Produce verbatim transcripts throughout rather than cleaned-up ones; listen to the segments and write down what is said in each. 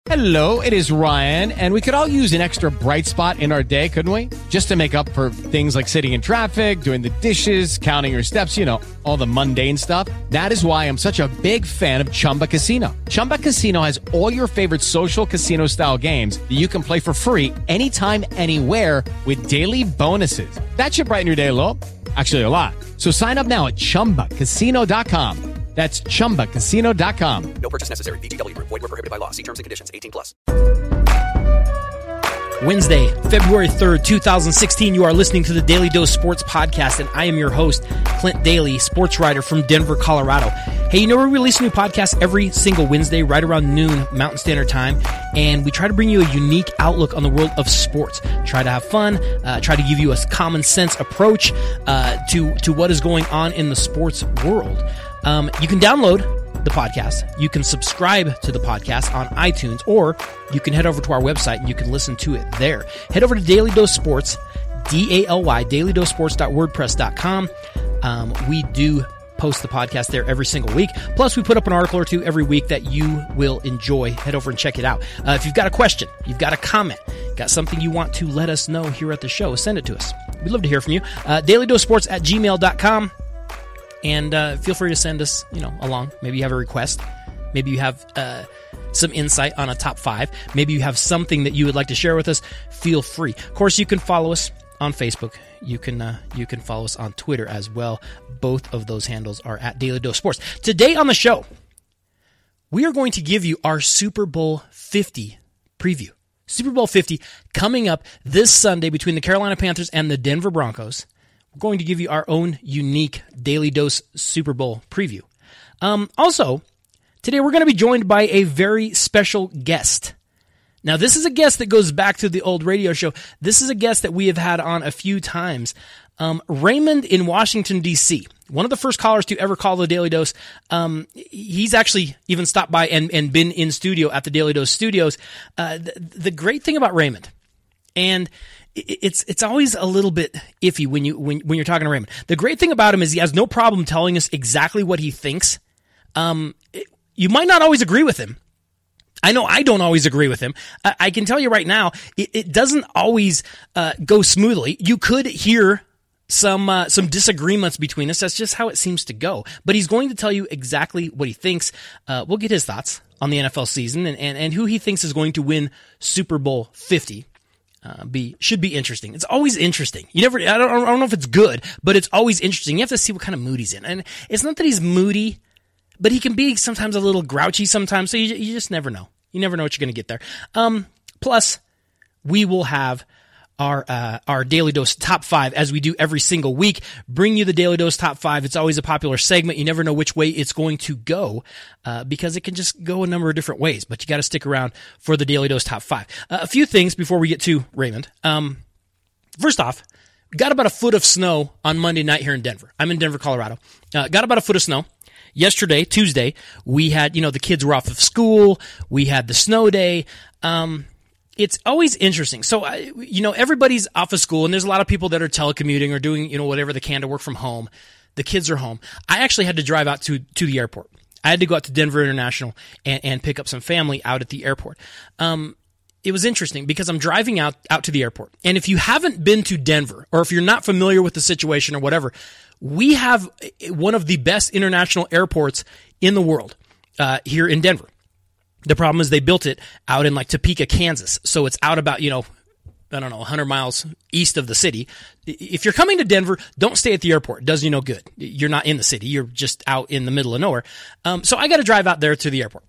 Hello, it is Ryan, and we could all use an extra bright spot in our day, couldn't we? Just to make up for things like sitting in traffic, doing the dishes, counting your steps, you know, all the mundane stuff. That is why I'm such a big fan of Chumba Casino. Chumba Casino has all your favorite social casino-style games that you can play for free anytime, anywhere with daily bonuses. That should brighten your day a little. Actually, a lot. So sign up now at chumba casino dot com. That's chumba casino dot com. No purchase necessary. V G W Group. Void where prohibited by law. See terms and conditions. eighteen plus. Wednesday, February third, twenty sixteen. You are listening to the Daily Dose Sports Podcast, and I am your host, Clint Daly, sports writer from Denver, Colorado. Hey, you know we release a new podcast every single Wednesday, right around noon Mountain Standard Time, and we try to bring you a unique outlook on the world of sports. Try to have fun, uh, try to give you a common sense approach uh, to to what is going on in the sports world. Um, you can download the podcast. You can subscribe to the podcast on iTunes, or you can head over to our website and you can listen to it there. Head over to Daily Dose Sports, D A L Y, daily dose sports dot wordpress dot com. Um, we do post the podcast there every single week. Plus, we put up an article or two every week that you will enjoy. Head over and check it out. Uh, if you've got a question, you've got a comment, got something you want to let us know here at the show, send it to us. We'd love to hear from you. Uh, daily dose sports at gmail dot com. And uh, feel free to send us, you know, along. Maybe you have a request. Maybe you have uh, some insight on a top five. Maybe you have something that you would like to share with us. Feel free. Of course, you can follow us on Facebook. You can uh, you can follow us on Twitter as well. Both of those handles are at Daily Dose Sports. Today on the show, we are going to give you our Super Bowl fifty preview. Super Bowl fifty coming up this Sunday between the Carolina Panthers and the Denver Broncos. We're going to give you our own unique Daily Dose Super Bowl preview. Um, also, today we're going to be joined by a very special guest. Now, this is a guest that goes back to the old radio show. This is a guest that we have had on a few times. Um, Raymond in Washington, D C, one of the first callers to ever call the Daily Dose. Um, he's actually even stopped by and, and been in studio at the Daily Dose studios. Uh, the, the great thing about Raymond, and It's it's always a little bit iffy when you when when you're talking to Raymond. The great thing about him is he has no problem telling us exactly what he thinks. Um, it, you might not always agree with him. I know I don't always agree with him. I, I can tell you right now, it, it doesn't always uh, go smoothly. You could hear some uh, some disagreements between us. That's just how it seems to go. But he's going to tell you exactly what he thinks. Uh, we'll get his thoughts on the N F L season and, and, and who he thinks is going to win Super Bowl fifty. Uh, be should be interesting. It's always interesting. You never. I don't. I don't know if it's good, but it's always interesting. You have to see what kind of mood he's in, and it's not that he's moody, but he can be sometimes a little grouchy sometimes. So you you just never know. You never know what you're going to get there. Um. Plus, we will have our uh, our Daily Dose Top five, as we do every single week. Bring you the Daily Dose Top five. It's always a popular segment. You never know which way it's going to go uh, because it can just go a number of different ways, but you got to stick around for the Daily Dose Top five. Uh, a few things before we get to Raymond. Um, first off, we got about a foot of snow on Monday night here in Denver. I'm in Denver, Colorado. Uh, got about a foot of snow. Yesterday, Tuesday, we had, you know, the kids were off of school. We had the snow day. Um, It's always interesting. So, you know, everybody's off of school, and there's a lot of people that are telecommuting or doing, you know, whatever they can to work from home. The kids are home. I actually had to drive out to, to the airport. I had to go out to Denver International and, and pick up some family out at the airport. Um, it was interesting because I'm driving out, out to the airport. And if you haven't been to Denver, or if you're not familiar with the situation or whatever, we have one of the best international airports in the world uh, here in Denver. The problem is they built it out in like Topeka, Kansas. So it's out about, you know, I don't know, one hundred miles east of the city. If you're coming to Denver, don't stay at the airport. It does you no good. You're not in the city. You're just out in the middle of nowhere. Um, so I got to drive out there to the airport.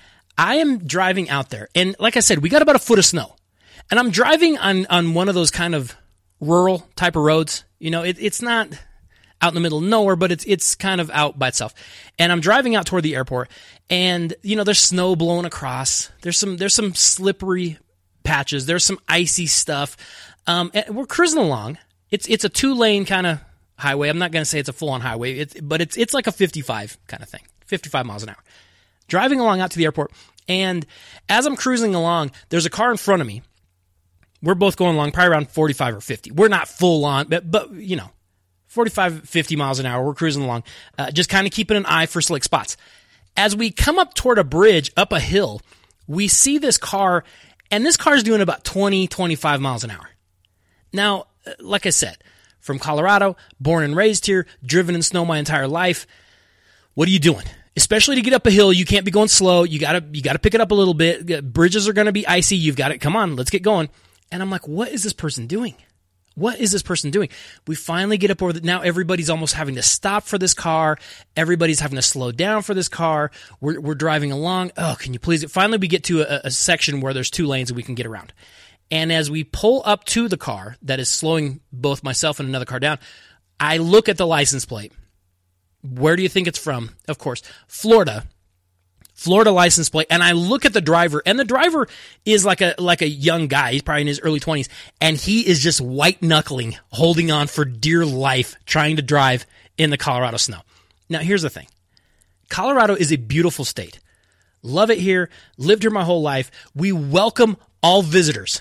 I am driving out there. And like I said, we got about a foot of snow. And I'm driving on, on one of those kind of rural type of roads. You know, it, it's not out in the middle of nowhere, but it's it's kind of out by itself. And I'm driving out toward the airport, and you know there's snow blowing across. There's some there's some slippery patches. There's some icy stuff. Um, and we're cruising along. It's it's a two lane kind of highway. I'm not going to say it's a full on highway, it's, but it's it's like a fifty-five kind of thing, fifty-five miles an hour. Driving along out to the airport, and as I'm cruising along, there's a car in front of me. We're both going along probably around forty-five or fifty. We're not full on, but but you know. forty-five, fifty miles an hour. We're cruising along, uh, just kind of keeping an eye for slick spots. As we come up toward a bridge up a hill, we see this car, and this car is doing about twenty, twenty-five miles an hour. Now, like I said, from Colorado, born and raised here, driven in snow my entire life. What are you doing? Especially to get up a hill, you can't be going slow. You gotta, you gotta pick it up a little bit. Bridges are gonna be icy. You've got it. Come on, let's get going. And I'm like, what is this person doing? What is this person doing? We finally get up over the, now everybody's almost having to stop for this car. Everybody's having to slow down for this car. We're, we're driving along. Oh, can you please? Finally, we get to a, a section where there's two lanes and we can get around. And as we pull up to the car that is slowing both myself and another car down, I look at the license plate. Where do you think it's from? Of course, Florida. Florida license plate, and I look at the driver, and the driver is like a like a young guy. He's probably in his early twenties, and he is just white-knuckling, holding on for dear life, trying to drive in the Colorado snow. Now, here's the thing. Colorado is a beautiful state. Love it here. Lived here my whole life. We welcome all visitors.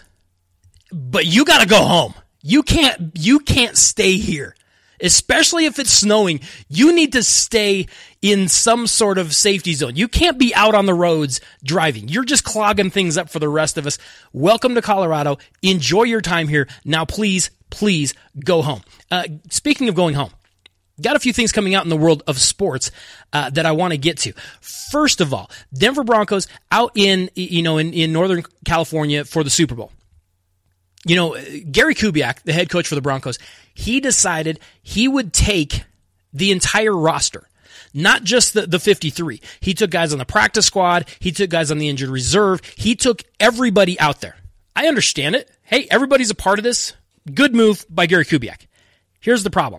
But you got to go home. You can't you can't stay here. Especially if it's snowing, you need to stay in some sort of safety zone. You can't be out on the roads driving. You're just clogging things up for the rest of us. Welcome to Colorado. Enjoy your time here. Now, please, please go home. Uh, speaking of going home, got a few things coming out in the world of sports uh, that I want to get to. First of all, Denver Broncos out in, you know, in, in Northern California for the Super Bowl. You know, Gary Kubiak, the head coach for the Broncos, he decided he would take the entire roster, not just the, the fifty-three. He took guys on the practice squad. He took guys on the injured reserve. He took everybody out there. I understand it. Hey, everybody's a part of this. Good move by Gary Kubiak. Here's the problem.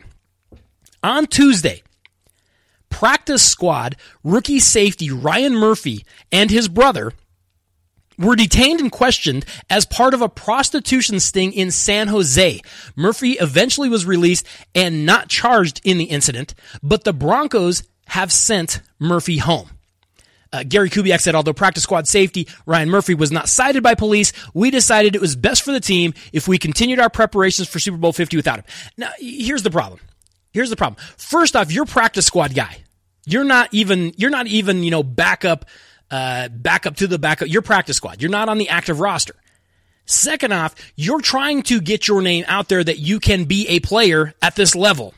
On Tuesday, practice squad rookie safety Ryan Murphy and his brother were detained and questioned as part of a prostitution sting in San Jose. Murphy eventually was released and not charged in the incident, but the Broncos have sent Murphy home. Uh, Gary Kubiak said, although practice squad safety Ryan Murphy was not cited by police, we decided it was best for the team if we continued our preparations for Super Bowl fifty without him. Now, here's the problem. Here's the problem. First off, you're practice squad guy. You're not even, you're not even, you know, backup Uh, back up to the backup, your practice squad. You're not on the active roster. Second off, you're trying to get your name out there that you can be a player at this level.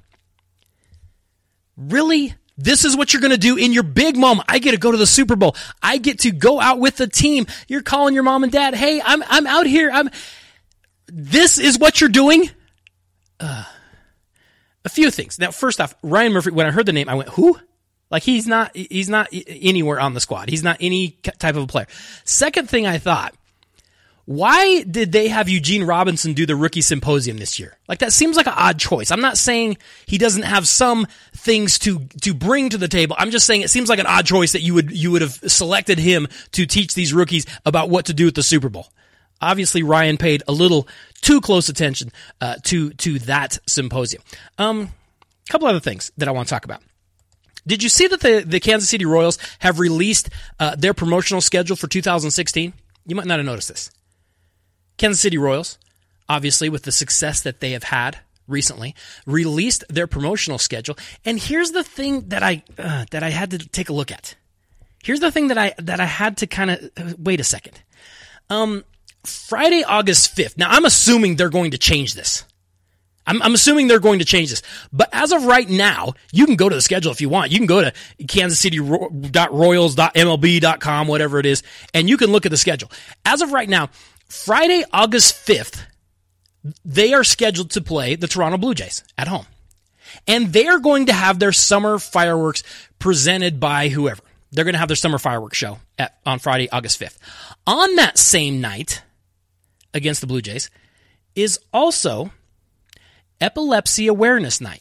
Really? This is what you're going to do in your big moment. I get to go to the Super Bowl. I get to go out with the team. You're calling your mom and dad, hey, I'm I'm out here. I'm. This is what you're doing? Uh, a few things. Now, first off, Ryan Murphy, when I heard the name, I went, who? Like, he's not, he's not anywhere on the squad. He's not any type of a player. Second thing I thought, why did they have Eugene Robinson do the rookie symposium this year? Like, that seems like an odd choice. I'm not saying he doesn't have some things to, to bring to the table. I'm just saying it seems like an odd choice that you would, you would have selected him to teach these rookies about what to do at the Super Bowl. Obviously, Ryan paid a little too close attention, uh, to, to that symposium. Um, a couple other things that I want to talk about. Did you see that the, the Kansas City Royals have released uh, their promotional schedule for two thousand sixteen? You might not have noticed this. Kansas City Royals, obviously with the success that they have had recently, released their promotional schedule. And here's the thing that I uh, that I had to take a look at. Here's the thing that I that I had to kind of uh, wait a second. Um, Friday, August fifth. Now I'm assuming they're going to change this. I'm, I'm assuming they're going to change this. But as of right now, you can go to the schedule if you want. You can go to kansas city dot royals dot m l b dot com, whatever it is, and you can look at the schedule. As of right now, Friday, August fifth, they are scheduled to play the Toronto Blue Jays at home. And they are going to have their summer fireworks presented by whoever. They're going to have their summer fireworks show at, on Friday, August fifth. On that same night, against the Blue Jays, is also Epilepsy Awareness Night.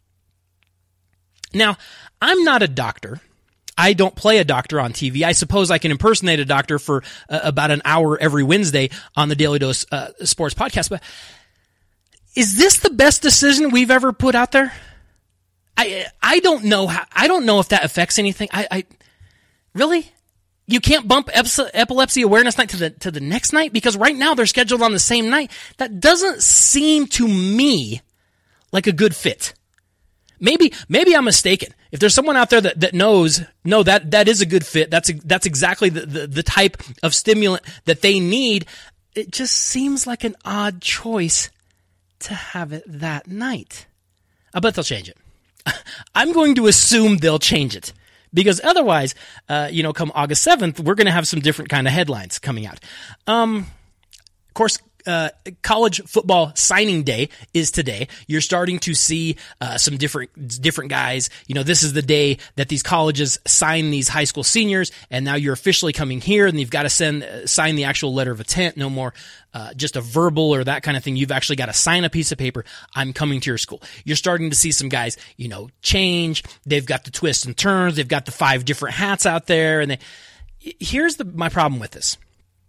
Now, I'm not a doctor. I don't play a doctor on T V. I suppose I can impersonate a doctor for uh, about an hour every Wednesday on the Daily Dose uh, Sports Podcast. But is this the best decision we've ever put out there? I I don't know how. I don't know if that affects anything. I, I really. You can't bump Epilepsy Awareness Night to the to the next night? Because right now they're scheduled on the same night. That doesn't seem to me like a good fit. Maybe maybe I'm mistaken. If there's someone out there that, that knows, no, that, that is a good fit. That's, a, that's exactly the, the, the type of stimulant that they need. It just seems like an odd choice to have it that night. I bet they'll change it. I'm going to assume they'll change it because otherwise, uh, you know, come August seventh, we're going to have some different kind of headlines coming out. Um, of course, Uh, college football signing day is today. You're starting to see uh, some different different guys. You know, this is the day that these colleges sign these high school seniors, and now you're officially coming here, and you've got to send uh, sign the actual letter of intent. No more uh, just a verbal or that kind of thing. You've actually got to sign a piece of paper. I'm coming to your school. You're starting to see some guys, you know, change. They've got the twists and turns. They've got the five different hats out there, and they, here's the my problem with this.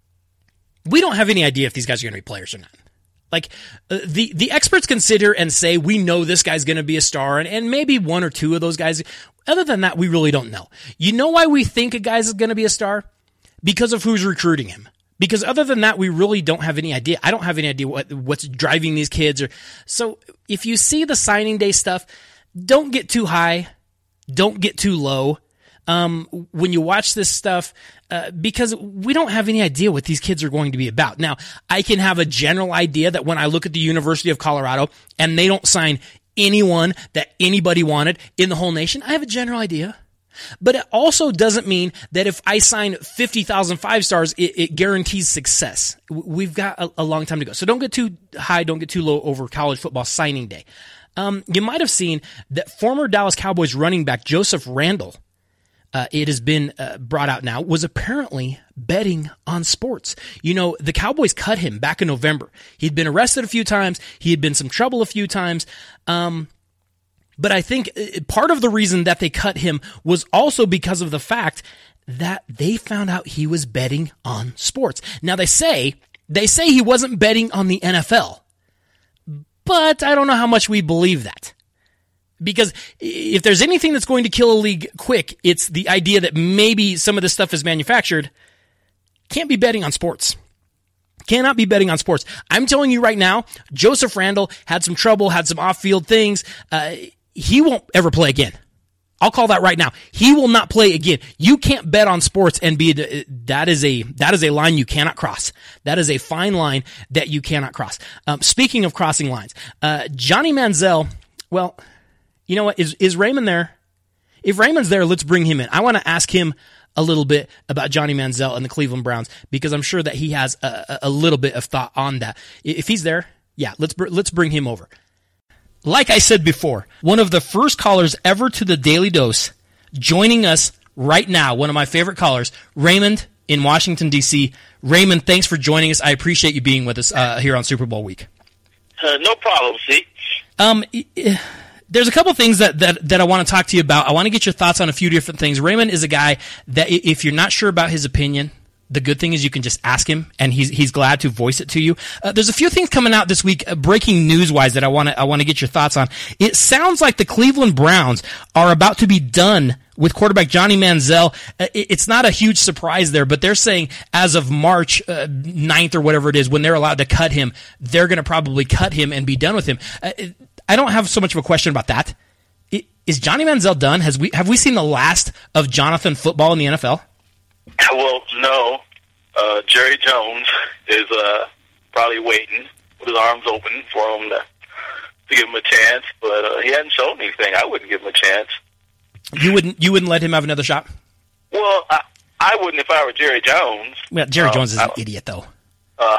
We don't have any idea if these guys are going to be players or not. Like, uh, the, the experts consider and say, we know this guy's going to be a star, and, and maybe one or two of those guys. Other than that, we really don't know. You know why we think a guy's going to be a star? Because of who's recruiting him. Because other than that, we really don't have any idea. I don't have any idea what, what's driving these kids. Or So if you see the signing day stuff, don't get too high. Don't get too low. Um, when you watch this stuff, uh, because we don't have any idea what these kids are going to be about. Now, I can have a general idea that when I look at the University of Colorado and they don't sign anyone that anybody wanted in the whole nation, I have a general idea. But it also doesn't mean that if I sign fifty thousand five stars, it, it guarantees success. We've got a, a long time to go. So don't get too high, don't get too low over college football signing day. Um, you might have seen that former Dallas Cowboys running back Joseph Randle, Uh, it has been uh, brought out now, was apparently betting on sports. You know, the Cowboys cut him back in November. He'd been arrested a few times. He had been in some trouble a few times. Um, but I think part of the reason that they cut him was also because of the fact that they found out he was betting on sports. Now, they say, they say he wasn't betting on the N F L, but I don't know how much we believe that. Because if there's anything that's going to kill a league quick, it's the idea that maybe some of this stuff is manufactured. Can't be betting on sports. Cannot be betting on sports. I'm telling you right now, Joseph Randle had some trouble, had some off-field things. Uh, he won't ever play again. I'll call that right now. He will not play again. You can't bet on sports and be, that is a, that is a line you cannot cross. That is a fine line that you cannot cross. Um, speaking of crossing lines, uh, Johnny Manziel, well, you know what? Is is Raymond there? If Raymond's there, let's bring him in. I want to ask him a little bit about Johnny Manziel and the Cleveland Browns because I'm sure that he has a, a little bit of thought on that. If he's there, yeah, let's let's bring him over. Like I said before, one of the first callers ever to the Daily Dose, joining us right now, one of my favorite callers, Raymond in Washington, D C Raymond, thanks for joining us. I appreciate you being with us uh, here on Super Bowl week. Uh, no problem, see? Um. There's a couple things that, that, that I want to talk to you about. I want to get your thoughts on a few different things. Raymond is a guy that if you're not sure about his opinion, the good thing is you can just ask him, and he's he's glad to voice it to you. Uh, there's a few things coming out this week, uh, breaking news-wise, that I want to I want to get your thoughts on. It sounds like the Cleveland Browns are about to be done with quarterback Johnny Manziel. Uh, it, it's not a huge surprise there, but they're saying as of March uh, ninth or whatever it is, when they're allowed to cut him, they're going to probably cut him and be done with him. Uh, it, I don't have so much of a question about that. It, is Johnny Manziel done? Has we have we seen the last of Jonathan Football in the N F L? Well, no. Uh, Jerry Jones is uh, probably waiting with his arms open for him to, to give him a chance, but uh, he hasn't shown anything. I wouldn't give him a chance. You wouldn't. You wouldn't let him have another shot? Well, I, I wouldn't if I were Jerry Jones. Well, Jerry uh, Jones is an I, idiot, though. Uh,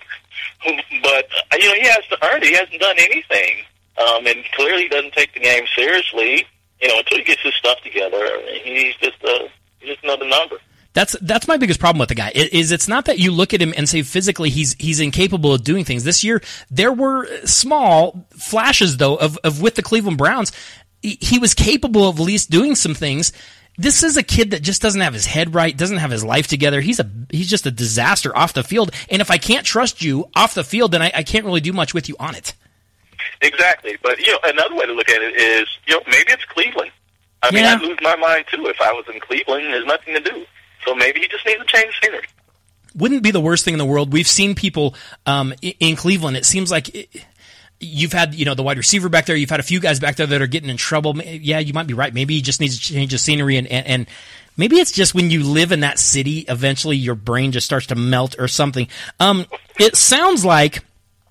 but uh, you know, he has to earn it. He hasn't done anything. Um, and clearly he doesn't take the game seriously, you know, until he gets his stuff together. He's just a, he's just another number. That's that's my biggest problem with the guy. Is it's not that you look at him and say physically he's he's incapable of doing things. This year there were small flashes though of, of with the Cleveland Browns, he, he was capable of at least doing some things. This is a kid that just doesn't have his head right, doesn't have his life together. He's a he's just a disaster off the field. And if I can't trust you off the field, then I, I can't really do much with you on it. Exactly, but you know, another way to look at it is, you know, maybe it's Cleveland. I mean, yeah. I'd lose my mind too if I was in Cleveland. There's nothing to do, so maybe he just needs to change scenery. Wouldn't be the worst thing in the world. We've seen people um, in Cleveland. It seems like it, You've had, you know, the wide receiver back there. You've had a few guys back there that are getting in trouble. Yeah, you might be right. Maybe he just needs to change the scenery, and, and, and maybe it's just when you live in that city, eventually your brain just starts to melt or something. Um, it sounds like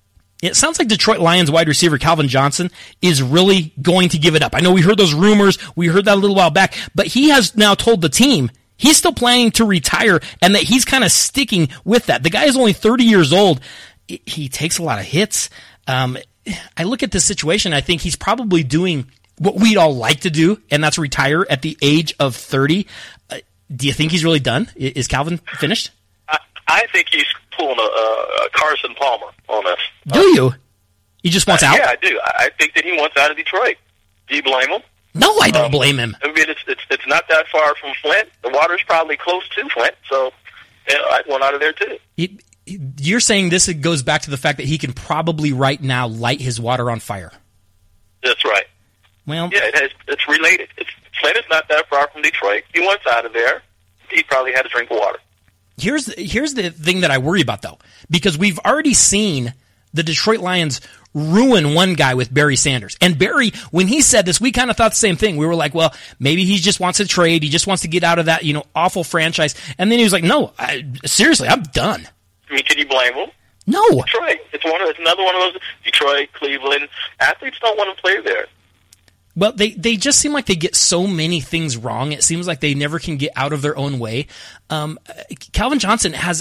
it sounds like Detroit Lions wide receiver Calvin Johnson is really going to give it up. I know we heard those rumors. We heard that a little while back, but he has now told the team he's still planning to retire and that he's kind of sticking with that. The guy is only thirty years old. He takes a lot of hits. Um, I look at this situation, I think he's probably doing what we'd all like to do, and that's retire at the age of thirty. Uh, do you think he's really done? Is Calvin finished? I, I think he's pulling a, a Carson Palmer on us. Do you? He just wants uh, out? Yeah, I do. I think that he wants out of Detroit. Do you blame him? No, I don't um, blame him. I mean, it's, it's it's not that far from Flint. The water's probably close to Flint, so you know, I'd want out of there too. He, You're saying this goes back to the fact that he can probably right now light his water on fire. That's right. Well, yeah, it has, it's related. It's, Flint is not that far from Detroit. He wants out of there. He probably had a drink of water. Here's here's the thing that I worry about, though, because we've already seen the Detroit Lions ruin one guy with Barry Sanders. And Barry, when he said this, we kind of thought the same thing. We were like, well, maybe he just wants to trade. He just wants to get out of that, you know, awful franchise. And then he was like, no, I, seriously, I'm done. I mean, can you blame him? No. Detroit. It's one. It's another one of those. Detroit, Cleveland. Athletes don't want to play there. Well, they, they just seem like they get so many things wrong. It seems like they never can get out of their own way. Um, Calvin Johnson has.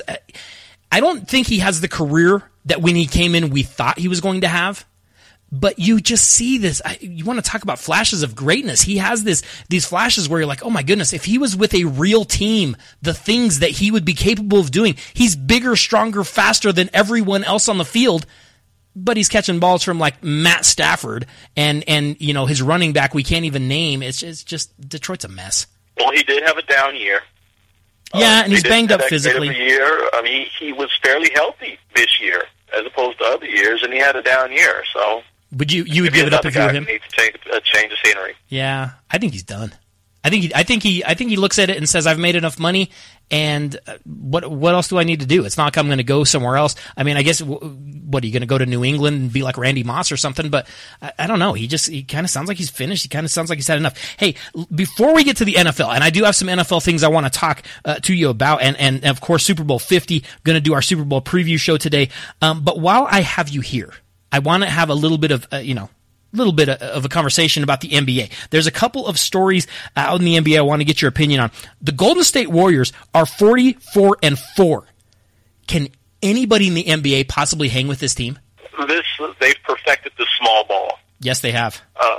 I don't think he has the career that when he came in we thought he was going to have. But you just see this. You want to talk about flashes of greatness. He has this these flashes where you're like, oh my goodness, if he was with a real team, the things that he would be capable of doing. He's bigger, stronger, faster than everyone else on the field, but he's catching balls from like Matt Stafford and, and you know, his running back we can't even name. It's just, it's just Detroit's a mess. Well, he did have a down year. Yeah, um, and he's he banged up that physically. Great of a year. I mean, he, he was fairly healthy this year as opposed to other years, and he had a down year, so... Would you you would give it up if you were him? Needs to change, uh, change the scenery. Yeah, I think he's done. I think he, I think he I think he looks at it and says, "I've made enough money, and uh, what what else do I need to do? It's not like I'm going to go somewhere else. I mean, I guess what are you going to go to New England and be like Randy Moss or something? But I, I don't know. He just he kind of sounds like he's finished. He kind of sounds like he's had enough. Hey, before we get to the N F L, and I do have some N F L things I want to talk uh, to you about, and, and and of course Super Bowl fifty. Going to do our Super Bowl preview show today. Um, but while I have you here, I want to have a little bit of uh, you know. little bit of a conversation about the N B A. There's a couple of stories out in the N B A I want to get your opinion on. The Golden State Warriors are forty-four and four. Can anybody in the N B A possibly hang with this team? This they've perfected the small ball. Yes, they have. Uh,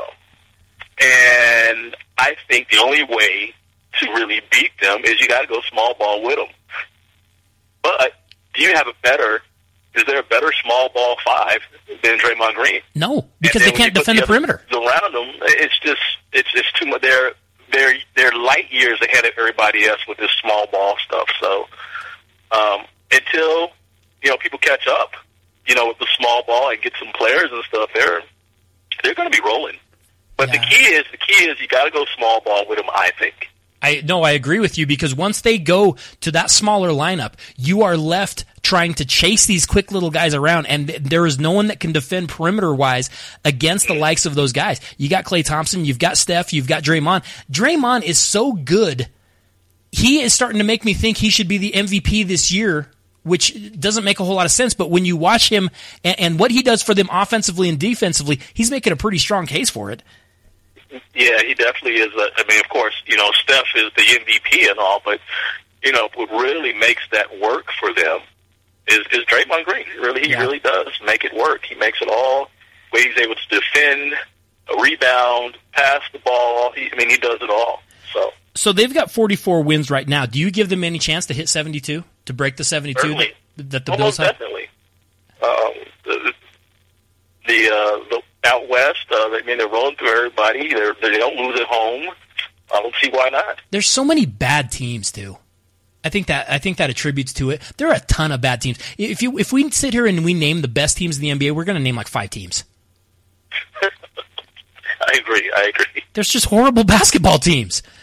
and I think the only way to really beat them is you got to go small ball with them. But do you have a better? Is there a better small ball five than Draymond Green? No, because they can't defend the, the perimeter. Around them, it's just it's just too much. They're they're they're light years ahead of everybody else with this small ball stuff. So um, until you know people catch up, you know, with the small ball and get some players and stuff, they're they're going to be rolling. But yeah. the key is the key is you got to go small ball with them. I think. I no, I agree with you because once they go to that smaller lineup, you are left trying to chase these quick little guys around, and there is no one that can defend perimeter-wise against the likes of those guys. You got Klay Thompson, you've got Steph, you've got Draymond. Draymond is so good, he is starting to make me think he should be the M V P this year, which doesn't make a whole lot of sense, but when you watch him and, and what he does for them offensively and defensively, he's making a pretty strong case for it. Yeah, he definitely is. A, I mean, of course, you know, Steph is the M V P and all, but, you know, what really makes that work for them is, is Draymond Green. Really, he yeah. really does make it work. He makes it all. Where he's able to defend, a rebound, pass the ball. He, I mean, he does it all. So, so they've got forty-four wins right now. Do you give them any chance to hit seventy-two, to break the seventy-two that, that the Bills have? Definitely. Um, the the, uh, the out west, uh, I mean, they're rolling through everybody. They're, they don't lose at home. I don't see why not. There's so many bad teams too. I think that I think that attributes to it. There are a ton of bad teams. If you if we sit here and we name the best teams in the N B A, we're going to name like five teams. I agree. I agree. There's just horrible basketball teams.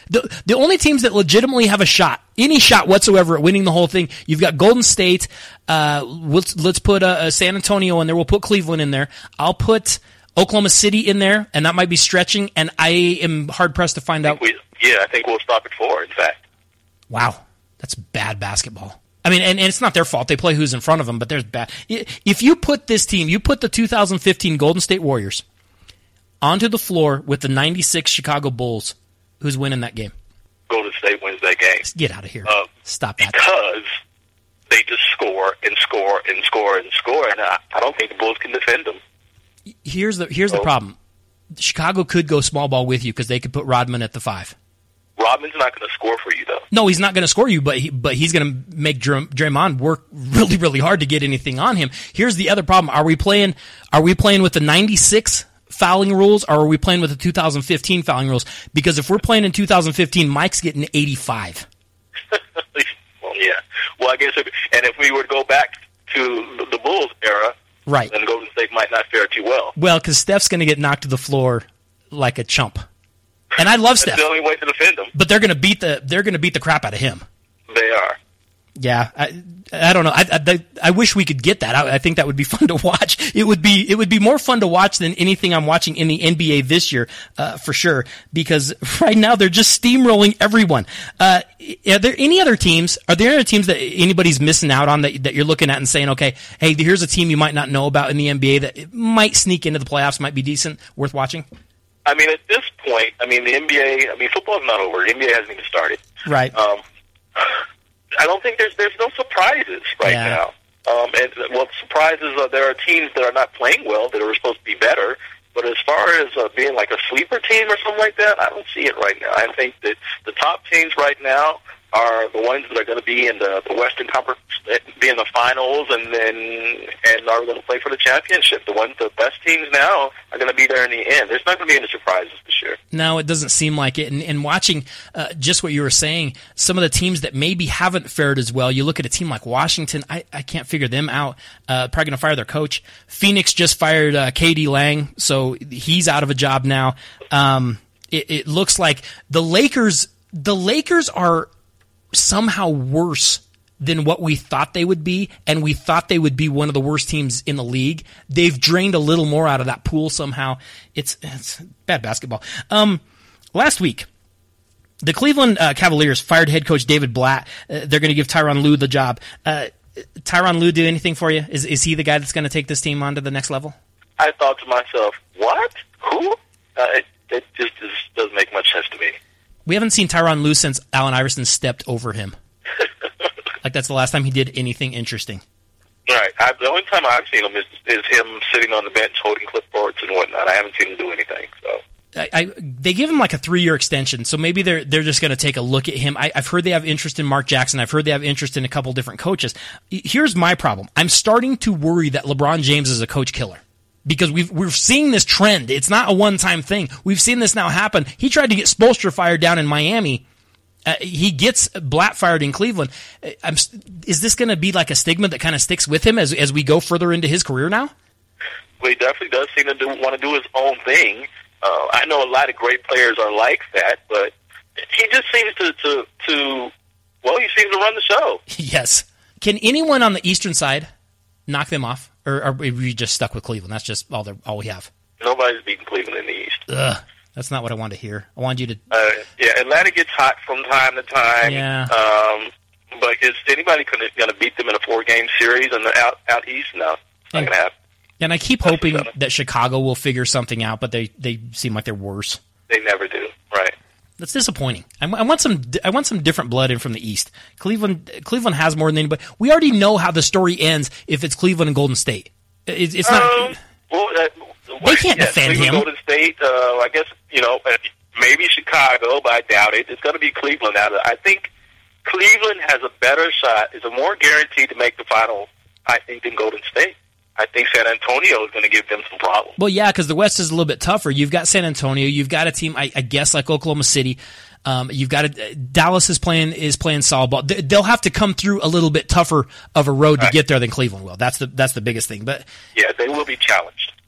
The the only teams that legitimately have a shot, any shot whatsoever at winning the whole thing, you've got Golden State. Uh, let's let's put uh, San Antonio in there. We'll put Cleveland in there. I'll put Oklahoma City in there, and that might be stretching. And I am hard pressed to find out. We, yeah, I think we'll stop at four. In fact. Wow, that's bad basketball. I mean, and, and it's not their fault. They play who's in front of them, but there's bad. If you put this team, you put the two thousand fifteen Golden State Warriors onto the floor with the ninety-six Chicago Bulls, who's winning that game? Golden State wins that game. Get out of here. Uh, Stop that. Because they just score and score and score and score, and I, I don't think the Bulls can defend them. Here's the here's so, the problem. Chicago could go small ball with you because they could put Rodman at the five. Rodman's not going to score for you, though. No, he's not going to score you, but he, but he's going to make Dr- Draymond work really, really hard to get anything on him. Here's the other problem: Are we playing? Are we playing with the ninety-six fouling rules, or are we playing with the two thousand fifteen fouling rules? Because if we're playing in two thousand fifteen, Mike's getting eighty-five. Well, yeah. Well, I guess, if, and if we were to go back to the, the Bulls era, right, then Golden State might not fare too well. Well, because Steph's going to get knocked to the floor like a chump. And I love Steph. That's the only way to defend him. But they're going to beat the they're going to beat the crap out of him. They are. Yeah, I, I don't know. I, I I wish we could get that. I, I think that would be fun to watch. It would be it would be more fun to watch than anything I'm watching in the N B A this year, uh, for sure. Because right now they're just steamrolling everyone. Uh, are there any other teams? Are there other teams that anybody's missing out on that that you're looking at and saying, okay, hey, here's a team you might not know about in the N B A that might sneak into the playoffs, might be decent, worth watching? I mean, at this point, I mean, the N B A, I mean, football's not over. The N B A hasn't even started. Right. Um, I don't think there's there's no surprises right Yeah. now. Um, and well, surprises are there are teams that are not playing well that are supposed to be better. But as far as uh, being like a sleeper team or something like that, I don't see it right now. I think that the top teams right now are the ones that are going to be in the, the Western Conference, be in the finals, and then and are going to play for the championship. The ones, the best teams now are going to be there in the end. There's not going to be any surprises this year. No, it doesn't seem like it. And, and watching uh, just what you were saying, some of the teams that maybe haven't fared as well, you look at a team like Washington, I, I can't figure them out. Uh, probably going to fire their coach. Phoenix just fired uh, K D Lang, so he's out of a job now. Um, it, it looks like the Lakers, the Lakers are somehow worse than what we thought they would be, and we thought they would be one of the worst teams in the league. They've drained a little more out of that pool somehow. It's, it's bad basketball. Um, last week, the Cleveland uh, Cavaliers fired head coach David Blatt. Uh, they're going to give Tyronn Lue the job. Uh, Tyronn Lue do anything for you? Is is he the guy that's going to take this team on to the next level? I thought to myself, what? Who? Uh, it, it just, just doesn't make much sense to me. We haven't seen Tyronn Lue since Allen Iverson stepped over him. Like that's the last time he did anything interesting. Right. I, the only time I've seen him is, is him sitting on the bench holding clipboards and whatnot. I haven't seen him do anything. So I, I they give him like a three-year extension, so maybe they're they're just going to take a look at him. I, I've heard they have interest in Mark Jackson. I've heard they have interest in a couple different coaches. Here's my problem. I'm starting to worry that LeBron James is a coach killer. Because we've, we're seeing this trend. It's not a one-time thing. We've seen this now happen. He tried to get Spoelstra fired down in Miami. Uh, he gets Blatt fired in Cleveland. I'm, is this going to be like a stigma that kind of sticks with him as as we go further into his career now? Well, he definitely does seem to do, want to do his own thing. Uh, I know a lot of great players are like that, but he just seems to, to, to, well, he seems to run the show. Yes. Can anyone on the Eastern side knock them off? Or are we just stuck with Cleveland? That's just all all we have. Nobody's beating Cleveland in the East. Ugh, that's not what I wanted to hear. I wanted you to... Uh, yeah, Atlanta gets hot from time to time. Yeah. Um, but is anybody going to beat them in a four-game series and out, out East? No, it's not going to happen. And I keep hoping that Chicago will figure something out, but they, they seem like they're worse. They never do, right. That's disappointing. I, I want some. I want some different blood in from the East. Cleveland. Cleveland has more than anybody. We already know how the story ends if it's Cleveland and Golden State. It, it's not. Um, well, uh, they can't yeah, defend Cleveland, him. Golden State. Uh, I guess you know maybe Chicago, but I doubt it. It's going to be Cleveland. Now, I think Cleveland has a better shot. Is a more guaranteed to make the final. I think than Golden State. I think San Antonio is going to give them some problems. Well, yeah, because the West is a little bit tougher. You've got San Antonio. You've got a team, I, I guess, like Oklahoma City. Um, you've got a, Dallas is playing is playing solid ball. They'll have to come through a little bit tougher of a road to right. get there than Cleveland will. That's the that's the biggest thing. But yeah, they will be challenged.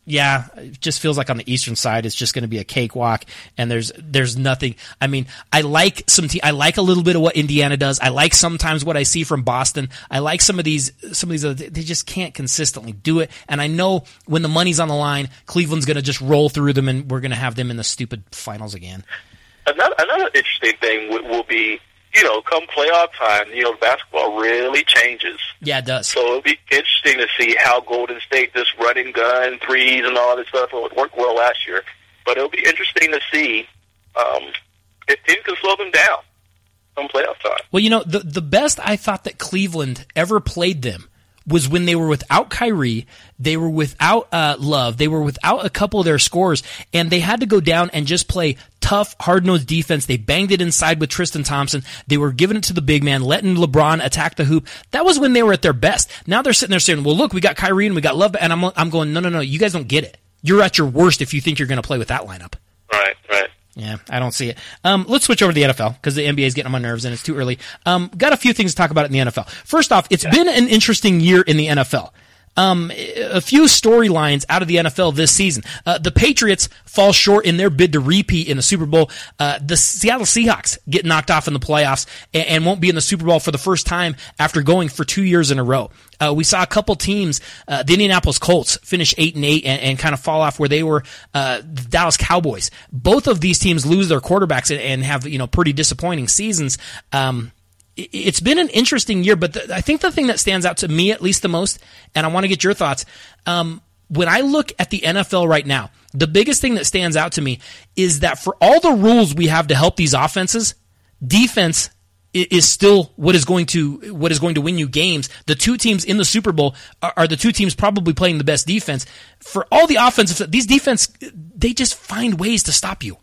Yeah, it just feels like on the Eastern side, it's just going to be a cakewalk, and there's there's nothing. I mean, I like some te- I like a little bit of what Indiana does. I like sometimes what I see from Boston. I like some of these some of these other, they just can't consistently do it. And I know when the money's on the line, Cleveland's going to just roll through them, and we're going to have them in the stupid finals again. Another another interesting thing will, will be, you know, come playoff time, you know, basketball really changes. Yeah, it does. So it'll be interesting to see how Golden State, this running gun, threes, and all this stuff, will work well last year. But it'll be interesting to see um, if teams can slow them down come playoff time. Well, you know, the the best I thought that Cleveland ever played them was when they were without Kyrie, they were without uh, Love, they were without a couple of their scorers, and they had to go down and just play tough, hard-nosed defense. They banged it inside with Tristan Thompson. They were giving it to the big man, letting LeBron attack the hoop. That was when they were at their best. Now they're sitting there saying, well, look, we got Kyrie and we got Love, and I'm, I'm going, no, no, no, you guys don't get it. You're at your worst if you think you're going to play with that lineup. Right, right. Yeah, I don't see it. Um, let's switch over to the N F L because the N B A is getting on my nerves and it's too early. Um, got a few things to talk about in the N F L. First off, it's yeah. been an interesting year in the N F L. Um, a few storylines out of the N F L this season. Uh, the Patriots fall short in their bid to repeat in the Super Bowl. Uh, the Seattle Seahawks get knocked off in the playoffs and, and won't be in the Super Bowl for the first time after going for two years in a row. Uh, we saw a couple teams, uh, the Indianapolis Colts finish eight and eight and, and kind of fall off where they were, uh, the Dallas Cowboys. Both of these teams lose their quarterbacks and, and have, you know, pretty disappointing seasons. Um, It's been an interesting year, but the, I think the thing that stands out to me at least the most, and I want to get your thoughts, um, when I look at the N F L right now, the biggest thing that stands out to me is that for all the rules we have to help these offenses, defense is still what is going to what is going to win you games. The two teams in the Super Bowl are, are the two teams probably playing the best defense. For all the offensive, these defense, they just find ways to stop you.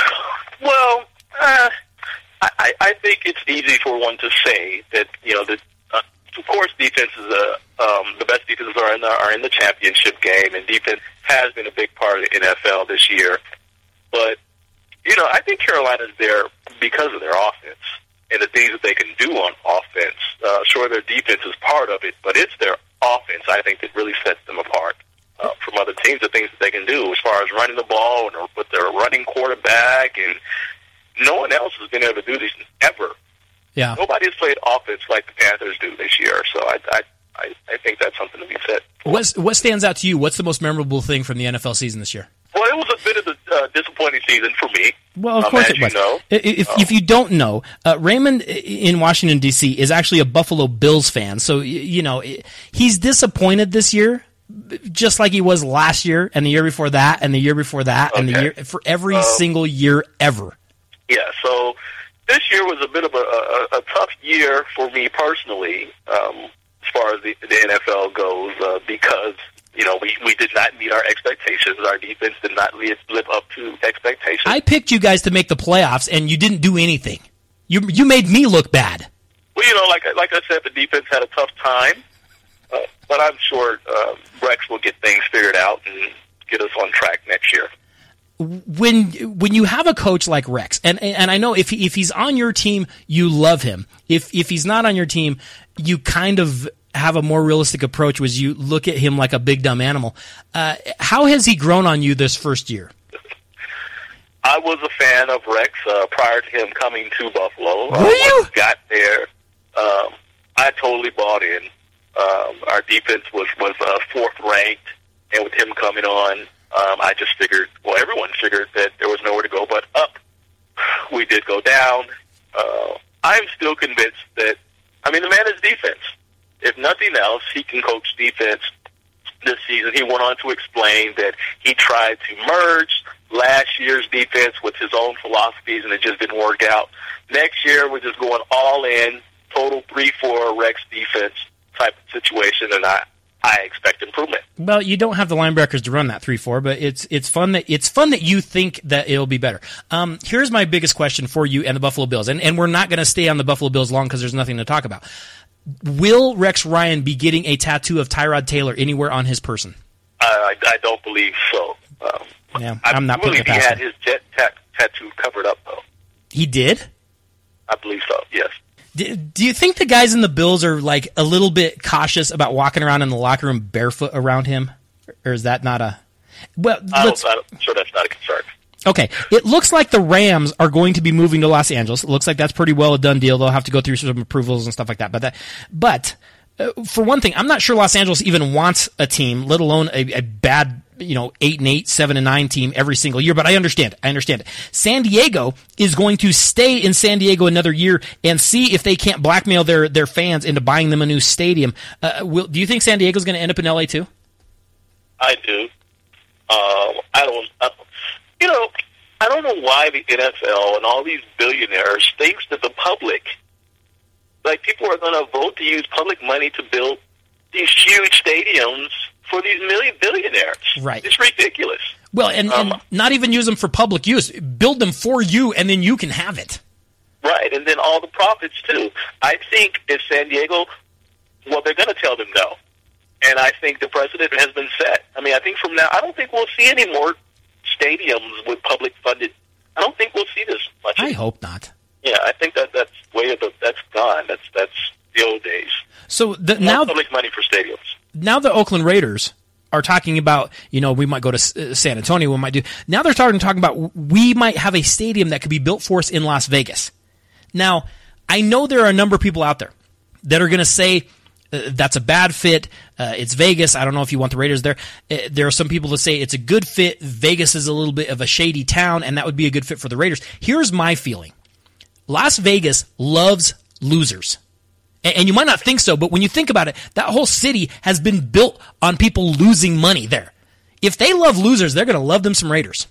Well, uh I, I think it's easy for one to say that, you know, that uh, of course defenses, uh, um, the best defenses are in the, are in the championship game, and defense has been a big part of the N F L this year. But, you know, I think Carolina's there because of their offense and the things that they can do on offense. Uh, sure, their defense is part of it, but it's their offense, I think, that really sets them apart uh, from other teams, the things that they can do as far as running the ball and with their running quarterback, and no one else has been able to do this ever. Yeah. Nobody has played offense like the Panthers do this year, so I I, I, I think that's something to be said. What's, what stands out to you? What's the most memorable thing from the N F L season this year? Well, it was a bit of a uh, disappointing season for me. Well, of um, course as it was. You know. If, um, if you don't know, uh, Raymond in Washington, D C is actually a Buffalo Bills fan, so, you know, he's disappointed this year, just like he was last year and the year before that and the year before that okay. and the year for every um, single year ever. Yeah, so this year was a bit of a, a, a tough year for me personally, um, as far as the, the N F L goes, uh, because, you know, we, we did not meet our expectations. Our defense did not live, live up to expectations. I picked you guys to make the playoffs, and you didn't do anything. You you made me look bad. Well, you know, like, like I said, the defense had a tough time, uh, but I'm sure uh, Rex will get things figured out and get us on track next year. When when you have a coach like Rex, and and I know if he, if he's on your team, you love him. If if he's not on your team, you kind of have a more realistic approach, was you look at him like a big dumb animal. Uh, how has he grown on you this first year? I was a fan of Rex uh, prior to him coming to Buffalo. Were uh, you? When he got there, um, I totally bought in. Um, our defense was was uh, fourth ranked, and with him coming on, Um, I just figured, well, everyone figured that there was nowhere to go but up. We did go down. Uh, I'm still convinced that, I mean, the man is defense. If nothing else, he can coach defense this season. He went on to explain that he tried to merge last year's defense with his own philosophies, and it just didn't work out. Next year, we're just going all in, total three four Rex defense type of situation, and I I expect improvement. Well, you don't have the linebackers to run that three four, but it's it's fun that it's fun that you think that it'll be better. Um, here's my biggest question for you and the Buffalo Bills, and, and we're not going to stay on the Buffalo Bills long because there's nothing to talk about. Will Rex Ryan be getting a tattoo of Tyrod Taylor anywhere on his person? I, I, I don't believe so. Um, yeah, I'm not putting it past he had him. his jet tat- tattoo covered up, though. He did? I believe so, yes. Do, do you think the guys in the Bills are like a little bit cautious about walking around in the locker room barefoot around him? Or is that not a... Well, I let's, don't, I'm sure that's not a concern. okay. It looks like the Rams are going to be moving to Los Angeles. It looks like that's pretty well a done deal. They'll have to go through some approvals and stuff like that. But that, but uh, for one thing, I'm not sure Los Angeles even wants a team, let alone a, a bad, you know, eight and eight, seven and nine team every single year. But I understand it. I understand it. San Diego is going to stay in San Diego another year and see if they can't blackmail their their fans into buying them a new stadium. Uh, will, do you think San Diego's going to end up in L A too? I do. Um, I don't. I, you know, I don't know why the N F L and all these billionaires thinks that the public, like people are going to vote to use public money to build these huge stadiums for these million billionaires. Right. It's ridiculous. Well, and, Um, and not even use them for public use. Build them for you, and then you can have it. Right, and then all the profits, too. I think if San Diego, well, they're going to tell them no. And I think the precedent has been set. I mean, I think from now, I don't think we'll see any more stadiums with public funded. I don't think we'll see this much. I hope not. Yeah, I think that that's way of the, that's gone. That's that's the old days. So the, More now, public money for stadiums. now the Oakland Raiders are talking about, you know, we might go to uh, San Antonio, we might do. Now they're starting talking about we might have a stadium that could be built for us in Las Vegas. Now, I know there are a number of people out there that are going to say uh, that's a bad fit. Uh, it's Vegas. I don't know if you want the Raiders there. Uh, there are some people that say it's a good fit. Vegas is a little bit of a shady town, and that would be a good fit for the Raiders. Here's my feeling. Las Vegas loves losers. And you might not think so, but when you think about it, that whole city has been built on people losing money there. If they love losers, they're going to love them some Raiders.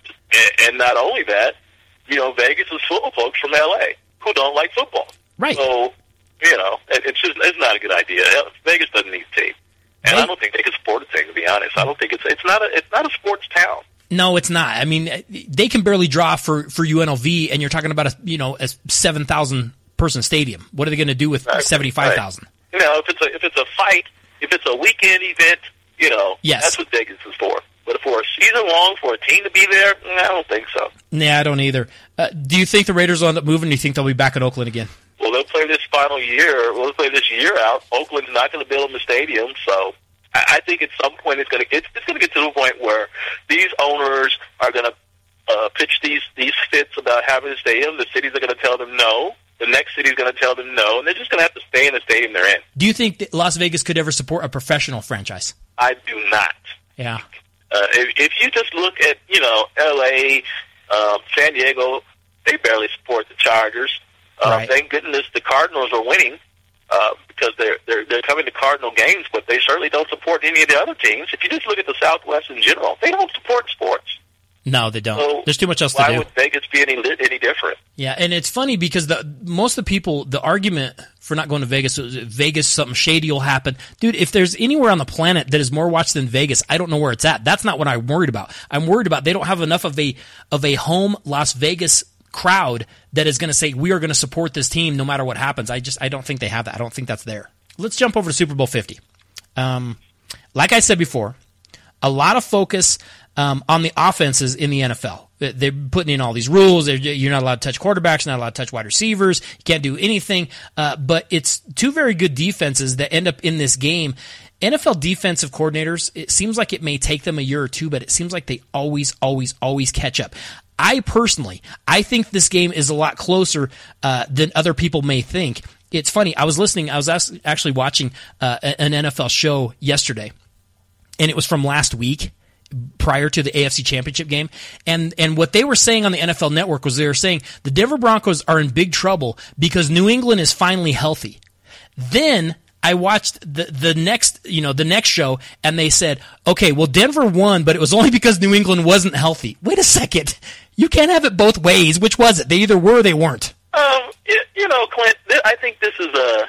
And not only that, you know, Vegas is full of folks from L A who don't like football. Right. So, you know, it's just it's not a good idea. Vegas doesn't need a team, and I don't think they can support a team. To be honest, I don't think it's it's not a it's not a sports town. No, it's not. I mean, they can barely draw for, for U N L V, and you're talking about a you know a seven thousand person stadium. What are they going to do with Right. seventy five thousand? Right. You know, if it's a if it's a fight, if it's a weekend event, you know, Yes. that's what Vegas is for. But for a season long, for a team to be there, I don't think so. Nah, I don't either. Uh, do you think the Raiders will end up moving? Or do you think they'll be back in Oakland again? Well, they'll play this final year. We'll play this year out. Oakland's not going to build them a stadium, so I, I think at some point it's going to it's, it's going to get to the point where these owners are going to uh, pitch these these fits about having a stadium. The cities are going to tell them no. The next city's going to tell them no, and they're just going to have to stay in the stadium they're in. Do you think that Las Vegas could ever support a professional franchise? I do not. Yeah. Uh, if, if you just look at, you know, L A, um, San Diego, they barely support the Chargers. Uh, Right. Thank goodness the Cardinals are winning uh, because they're, they're they're coming to Cardinal games, but they certainly don't support any of the other teams. If you just look at the Southwest in general, they don't support sports. No, they don't. So There's too much else to why do. would Vegas be any any different? Yeah, and it's funny because the most of the people, the argument for not going to Vegas is Vegas, something shady will happen. Dude, if there's anywhere on the planet that is more watched than Vegas, I don't know where it's at. That's not what I'm worried about. I'm worried about they don't have enough of a of a home Las Vegas crowd that is going to say we are going to support this team no matter what happens. I just I don't think they have that. I don't think that's there. Let's jump over to Super Bowl fifty. Um, like I said before, a lot of focus um, on the offenses in the N F L. They're putting in all these rules. They're, you're not allowed to touch quarterbacks, not allowed to touch wide receivers. You can't do anything. Uh, but it's two very good defenses that end up in this game. N F L defensive coordinators, it seems like it may take them a year or two, but it seems like they always, always, always catch up. I personally, I think this game is a lot closer uh, than other people may think. It's funny. I was listening. I was actually watching uh, an N F L show yesterday, and it was from last week, prior to the A F C Championship game. And and what they were saying on the N F L Network was they were saying the Denver Broncos are in big trouble because New England is finally healthy. Then I watched the the next, you know, the next show, and they said, okay, well, Denver won, but it was only because New England wasn't healthy. Wait a second. You can't have it both ways. Which was it? They either were or they weren't. Um, you, you know, Clint, th- I think this is a.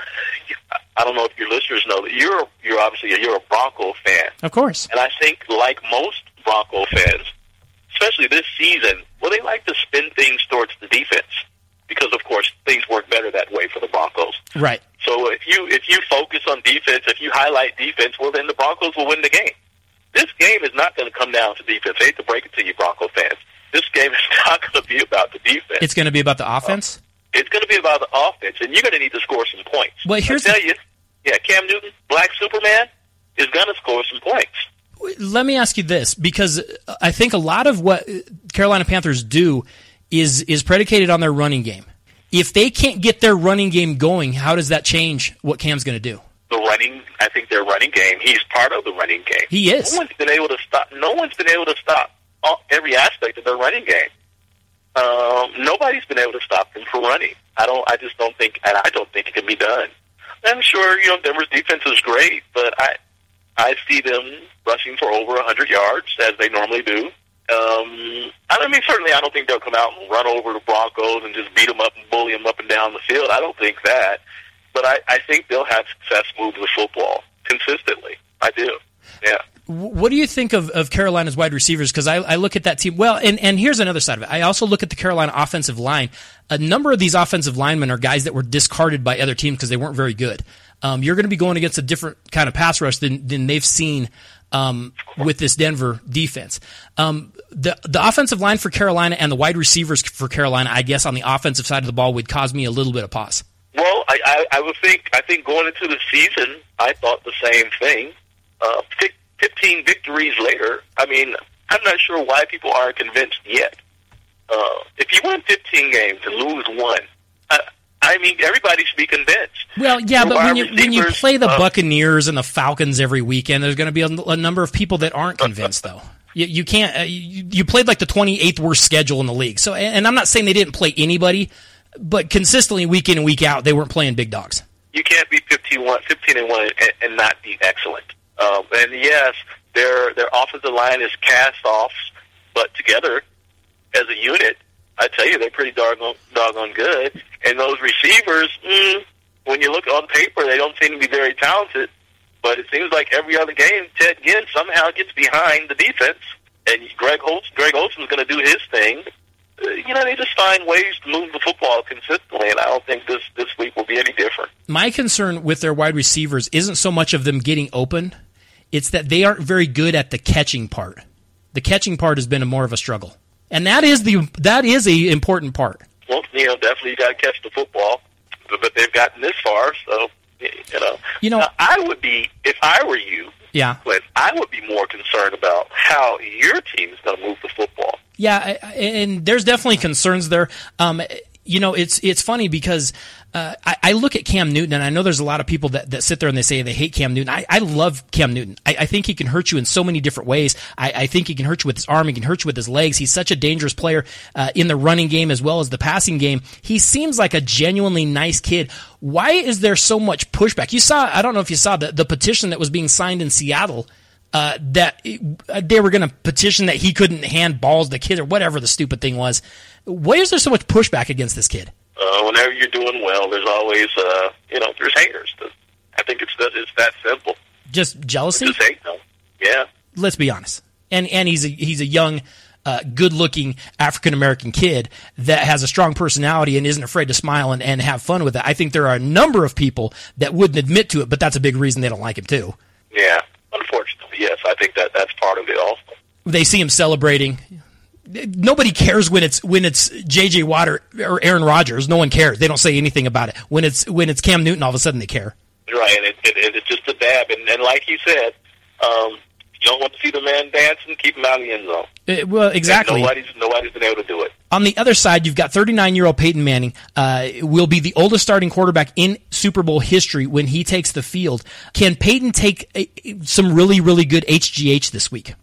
I don't know if your listeners know that you're you're obviously a, you're a Bronco fan, Of course. and I think like most Bronco fans, especially this season, well, they like to spin things towards the defense because, of course, things work better that way for the Broncos. Right. So if you if you focus on defense, if you highlight defense, well, then the Broncos will win the game. This game is not going to come down to defense. I hate to break it to you, Bronco fans. This game is not going to be about the defense. It's going to be about the offense? It's going to be about the offense, and you're going to need to score some points. Well, here's I tell the- you, yeah, Cam Newton, Black Superman, is going to score some points. Let me ask you this, because I think a lot of what Carolina Panthers do is is predicated on their running game. If they can't get their running game going, how does that change what Cam's going to do? The running, I think their running game, he's part of the running game. He is. No one's been able to stop. No one's been able to stop all, every aspect of their running game. Um, nobody's been able to stop them from running. I don't. I just don't think. And I don't think it can be done. I'm sure you know Denver's defense is great, but I I see them rushing for over a hundred yards as they normally do. Um, I mean, certainly I don't think they'll come out and run over the Broncos and just beat them up and bully them up and down the field. I don't think that. But I, I think they'll have success moving the football consistently. I do. Yeah. What do you think of, of Carolina's wide receivers? Because I, I look at that team. Well, and, and here's another side of it. I also look at the Carolina offensive line. A number of these offensive linemen are guys that were discarded by other teams because they weren't very good. Um, you're going to be going against a different kind of pass rush than, than they've seen um, with this Denver defense. Um, the the offensive line for Carolina and the wide receivers for Carolina, I guess, on the offensive side of the ball would cause me a little bit of pause. Well, I, I, I would think. I think going into the season, I thought the same thing. Uh, fifteen victories later, I mean, I'm not sure why people aren't convinced yet. Uh, if you win fifteen games and lose one, I, I mean, everybody should be convinced. Well, yeah, Your but when you when you play the uh, Buccaneers and the Falcons every weekend, there's going to be a, a number of people that aren't convinced, though. You, you can't. Uh, you, you played like the twenty-eighth worst schedule in the league. So, and I'm not saying they didn't play anybody, but consistently week in and week out, they weren't playing big dogs. You can't be fifteen and one and, and not be excellent. Um, and yes, their their offensive line is cast-offs, but together as a unit, I tell you, they're pretty doggone, doggone good. And those receivers, mm, when you look on paper, they don't seem to be very talented. But it seems like every other game, Ted Ginn somehow gets behind the defense, and Greg Holtz, Greg Olsen's going to do his thing. Uh, you know, they just find ways to move the football consistently, and I don't think this, this week will be any different. My concern with their wide receivers isn't so much of them getting open. It's that they aren't very good at the catching part. The catching part has been a more of a struggle. And that is the that is a important part. Well, you know, definitely you got to catch the football, but, but they've gotten this far, so you know. You know, now, I would be if I were you. Yeah. But I would be more concerned about how your team is going to move the football. Yeah, and there's definitely concerns there. Um, you know, it's it's funny because uh, I, I look at Cam Newton, and I know there's a lot of people that, that sit there and they say they hate Cam Newton. I, I love Cam Newton. I, I think he can hurt you in so many different ways. I, I think he can hurt you with his arm. He can hurt you with his legs. He's such a dangerous player uh, in the running game as well as the passing game. He seems like a genuinely nice kid. Why is there so much pushback? You saw, I don't know if you saw the, the petition that was being signed in Seattle uh, that they were going to petition that he couldn't hand balls to kids or whatever the stupid thing was. Why is there so much pushback against this kid? Uh, whenever you're doing well, there's always, uh, you know, there's haters. I think it's that, it's that simple. Just jealousy? Just hate them. Yeah. Let's be honest. And and he's a, he's a young, uh, good-looking African-American kid that has a strong personality and isn't afraid to smile and, and have fun with it. I think there are a number of people that wouldn't admit to it, but that's a big reason they don't like him too. Yeah. Unfortunately, yes. I think that that's part of it also. They see him celebrating. Nobody cares when it's when it's J J Watt or, or Aaron Rodgers. No one cares. They don't say anything about it. When it's when it's Cam Newton, all of a sudden they care. Right, and it, it, it's just a dab. And, and like you said, um, you don't want to see the man dancing, keep him out of the end zone. It, well, exactly. And nobody's nobody's been able to do it. On the other side, you've got thirty-nine-year-old Peyton Manning. Uh, will be the oldest starting quarterback in Super Bowl history when he takes the field. Can Peyton take a, some really, really good H G H this week?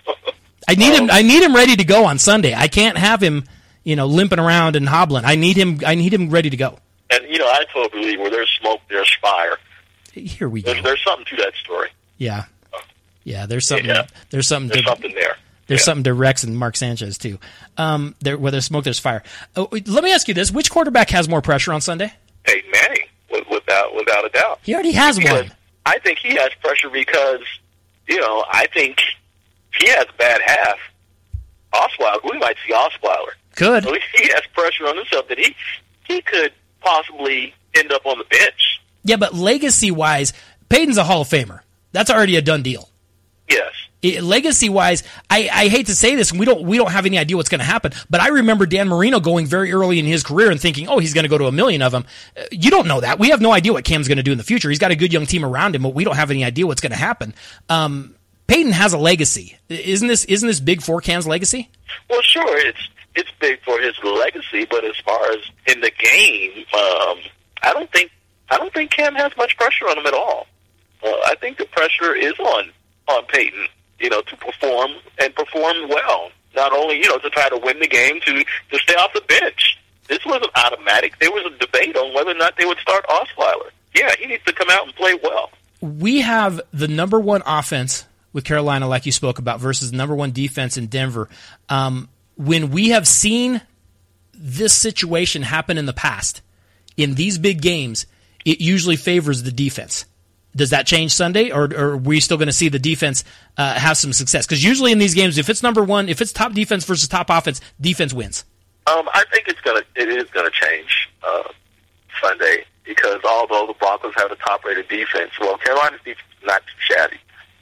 I need him. I need him ready to go on Sunday. I can't have him, you know, limping around and hobbling. I need him. I need him ready to go. And you know, I totally believe where there's smoke, there's fire. Here we go. There's, there's something to that story. Yeah, yeah. There's something. Yeah. There's something. There's to, something there. There's yeah. something to Rex and Mark Sanchez too. Um, there, where there's smoke, there's fire. Oh, let me ask you this: which quarterback has more pressure on Sunday? Peyton Manning, without without a doubt. He already has because one. I think he has pressure because, you know, I think he has a bad half. Osweiler, we might see Osweiler. Good. So he has pressure on himself that he he could possibly end up on the bench. Yeah, but legacy-wise, Peyton's a Hall of Famer. That's already a done deal. Yes. It, legacy-wise, I, I hate to say this, and we don't we don't have any idea what's going to happen, but I remember Dan Marino going very early in his career and thinking, oh, he's going to go to a million of them. Uh, you don't know that. We have no idea what Cam's going to do in the future. He's got a good young team around him, but we don't have any idea what's going to happen. Um, Peyton has a legacy. Isn't this isn't this big for Cam's legacy? Well, sure, it's it's big for his legacy, but as far as in the game, um, I don't think I don't think Cam has much pressure on him at all. Uh, I think the pressure is on on Peyton, you know, to perform and perform well. Not only, you know, to try to win the game, to to stay off the bench. This wasn't automatic. There was a debate on whether or not they would start Osweiler. Yeah, he needs to come out and play well. We have the number one offense with Carolina, like you spoke about, versus the number one defense in Denver. Um, when we have seen this situation happen in the past, in these big games, it usually favors the defense. Does that change Sunday, or, or are we still going to see the defense uh, have some success? Because usually in these games, if it's number one, if it's top defense versus top offense, defense wins. Um, I think it's gonna it is gonna change uh, Sunday, because although the Broncos have the top-rated defense, well, Carolina's defense is not too shabby.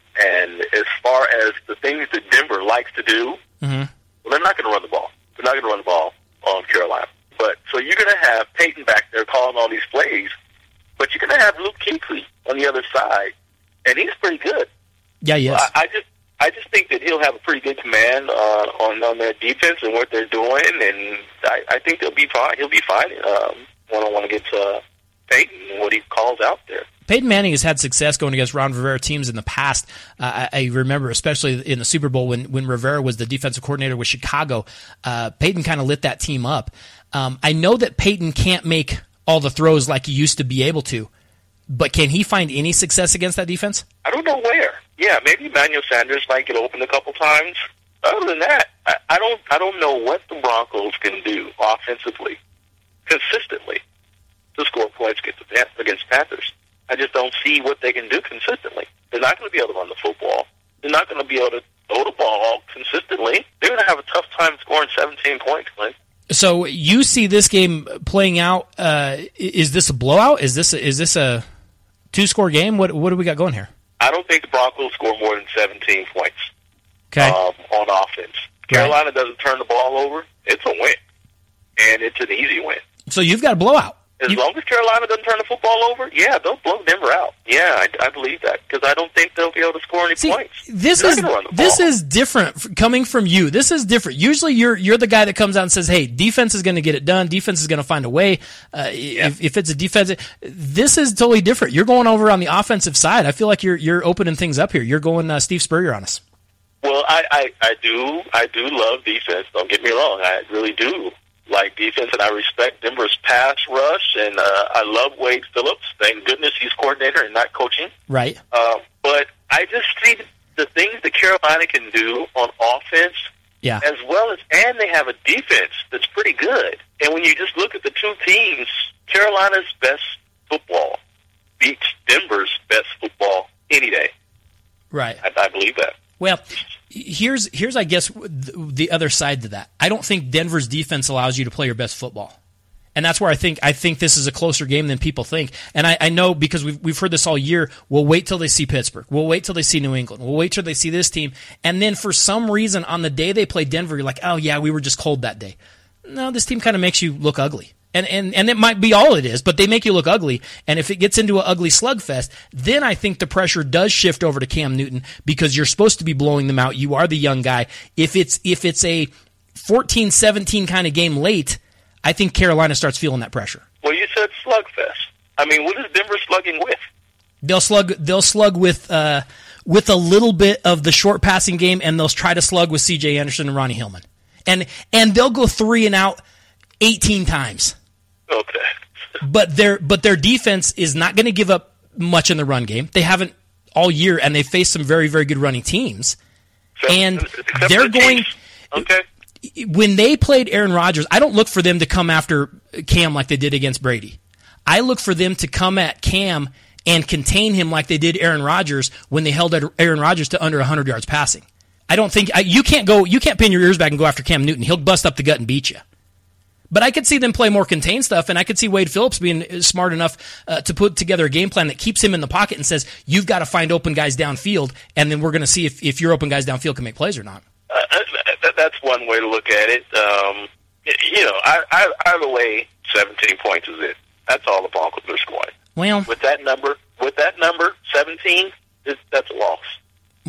And as far as the things that Denver likes to do, mm-hmm. well, they're not going to run the ball. They're not going to run the ball on Carolina. But so you're going to have Peyton back there calling all these plays, but you're going to have Luke Kuechly on the other side, and he's pretty good. Yeah, yes. I, I just I just think that he'll have a pretty good command uh, on on their defense and what they're doing, and I, I think they'll be fine. He'll be fine um, when I want to get to Peyton and what he calls out there. Peyton Manning has had success going against Ron Rivera teams in the past. Uh, I, I remember, especially in the Super Bowl, when, when Rivera was the defensive coordinator with Chicago, uh, Peyton kind of lit that team up. Um, I know that Peyton can't make all the throws like he used to be able to, but can he find any success against that defense? I don't know where. Yeah, maybe Emmanuel Sanders might get open a couple times. Other than that, I, I don't I don't know what the Broncos can do offensively, consistently, to score points against, the, against Panthers. I just don't see what they can do consistently. They're not going to be able to run the football. They're not going to be able to throw the ball consistently. They're going to have a tough time scoring seventeen points, Clint. So you see this game playing out. Uh, is this a blowout? Is this a, is this a two-score game? What what do we got going here? I don't think the Broncos score more than seventeen points. Okay. Um, on offense. Carolina right. doesn't turn the ball over. It's a win, and it's an easy win. So you've got a blowout. As you, long as Carolina doesn't turn the football over, yeah, they'll blow Denver out. Yeah, I, I believe that, because I don't think they'll be able to score any see, points. This is this is different coming from you. This is different. Usually, you're you're the guy that comes out and says, "Hey, defense is going to get it done. Defense is going to find a way." Uh, yeah. if, if it's a defensive, this is totally different. You're going over on the offensive side. I feel like you're you're opening things up here. You're going uh, Steve Spurrier on us. Well, I, I I do I do love defense. Don't get me wrong. I really do like defense, and I respect Denver's pass rush, and uh, I love Wade Phillips. Thank goodness he's coordinator and not coaching. Right. Uh, but I just see the things that Carolina can do on offense, yeah. as well as, and they have a defense that's pretty good. And when you just look at the two teams, Carolina's best football beats Denver's best football any day. Right. I, I believe that. Well, here's here's I guess the other side to that. I don't think Denver's defense allows you to play your best football, and that's where I think I think this is a closer game than people think. And I, I know, because we've we've heard this all year. We'll wait till they see Pittsburgh. We'll wait till they see New England. We'll wait till they see this team, and then for some reason on the day they play Denver, you're like, oh yeah, we were just cold that day. No, this team kind of makes you look ugly. And, and and it might be all it is, but they make you look ugly. And if it gets into an ugly slugfest, then I think the pressure does shift over to Cam Newton, because you're supposed to be blowing them out. You are the young guy. If it's if it's a fourteen seventeen kind of game late, I think Carolina starts feeling that pressure. Well, you said slugfest. I mean, what is Denver slugging with? They'll slug. They'll slug with uh, with a little bit of the short passing game, and they'll try to slug with C J Anderson and Ronnie Hillman, and and they'll go three and out eighteen times. Okay. But their but their defense is not going to give up much in the run game. They haven't all year, and they faced some very, very good running teams. Except, and except they're the going okay. When they played Aaron Rodgers, I don't look for them to come after Cam like they did against Brady. I look for them to come at Cam and contain him like they did Aaron Rodgers when they held Aaron Rodgers to under one hundred yards passing. I don't think you can't go you can't pin your ears back and go after Cam Newton. He'll bust up the gut and beat you. But I could see them play more contained stuff, and I could see Wade Phillips being smart enough uh, to put together a game plan that keeps him in the pocket and says, you've got to find open guys downfield, and then we're going to see if, if your open guys downfield can make plays or not. Uh, that, that's one way to look at it. Um, you know, I, I, either way, seventeen points is it. That's all the Broncos are scoring. Well, with that number, with that number, seventeen, that's a loss. Well,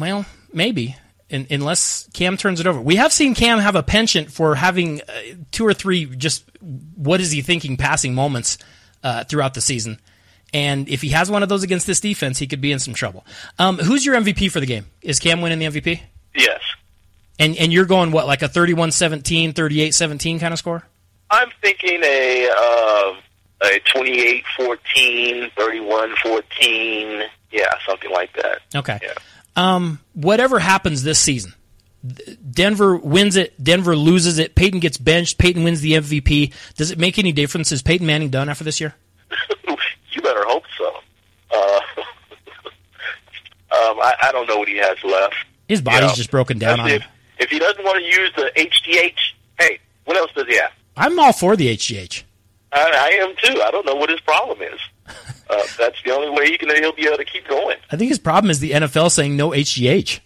maybe. In, unless Cam turns it over. We have seen Cam have a penchant for having uh, two or three just what is he thinking passing moments uh, throughout the season. And if he has one of those against this defense, he could be in some trouble. Um, who's your M V P for the game? Is Cam winning the M V P? Yes. And and you're going, what, like a thirty-one seventeen, thirty-eight seventeen kind of score? I'm thinking a uh, a twenty-eight fourteen, thirty-one fourteen, yeah, something like that. Okay. Yeah. Um, whatever happens this season, Denver wins it, Denver loses it, Peyton gets benched, Peyton wins the M V P. Does it make any difference? Is Peyton Manning done after this year? You better hope so. Uh, um, I, I don't know what he has left. His body's you know, just broken down on if, him. If he doesn't want to use the H G H, hey, what else does he have? I'm all for the H G H. I, I am too. I don't know what his problem is. Uh, that's the only way he can. He'll be able to keep going. I think his problem is the N F L saying no H G H.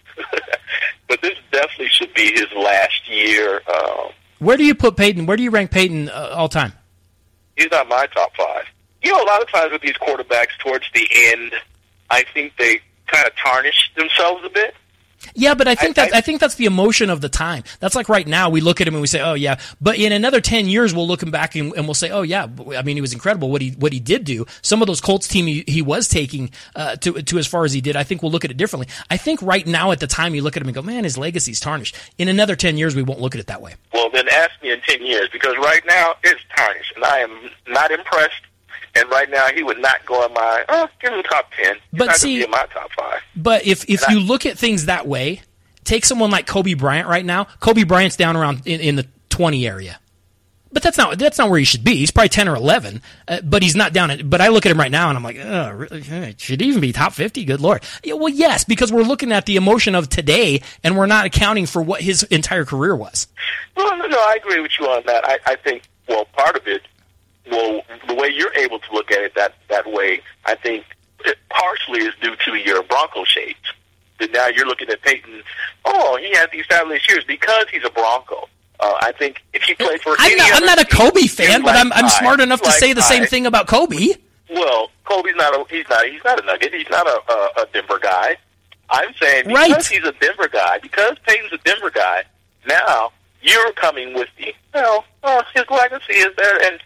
But this definitely should be his last year. Uh, Where do you put Peyton? Where do you rank Peyton uh, all time? He's not my top five. You know, a lot of times with these quarterbacks towards the end, I think they kind of tarnish themselves a bit. Yeah, but I think I, that I, I think that's the emotion of the time. That's like right now we look at him and we say, "Oh yeah," but in another ten years we'll look him back and, and we'll say, "Oh yeah, I mean he was incredible what he what he did do." Some of those Colts team he, he was taking uh, to to as far as he did, I think we'll look at it differently. I think right now at the time you look at him and go, "Man, his legacy's tarnished." In another ten years we won't look at it that way. Well, then ask me in ten years, because right now it's tarnished, and I am not impressed. And right now, he would not go in my, oh, give him top ten. He's But not see, going to be in my top five. But if, if And you I- look at things that way, take someone like Kobe Bryant right now. Kobe Bryant's down around in, in the twenty area. But that's not that's not where he should be. He's probably ten or eleven, uh, but he's not down at, but I look at him right now and I'm like, oh, really? Eh, should he even be top fifty? Good Lord. Yeah, well, yes, because we're looking at the emotion of today and we're not accounting for what his entire career was. Well, no, no, I agree with you on that. I, I think, well, part of it, well, the way you're able to look at it that, that way, I think it partially is due to your Bronco shades. That now you're looking at Peyton, oh, he had these fabulous years because he's a Bronco. Uh, I think if he played for I'm any not, other I'm not a team, Kobe you'd fan, but like I'm I'm I, smart enough to like say the same I. thing about Kobe. Well, Kobe's not a he's not he's not a Nugget. He's not a, a, a Denver guy. I'm saying because Right. he's a Denver guy, because Peyton's a Denver guy. Now you're coming with the well, oh, his legacy is there, and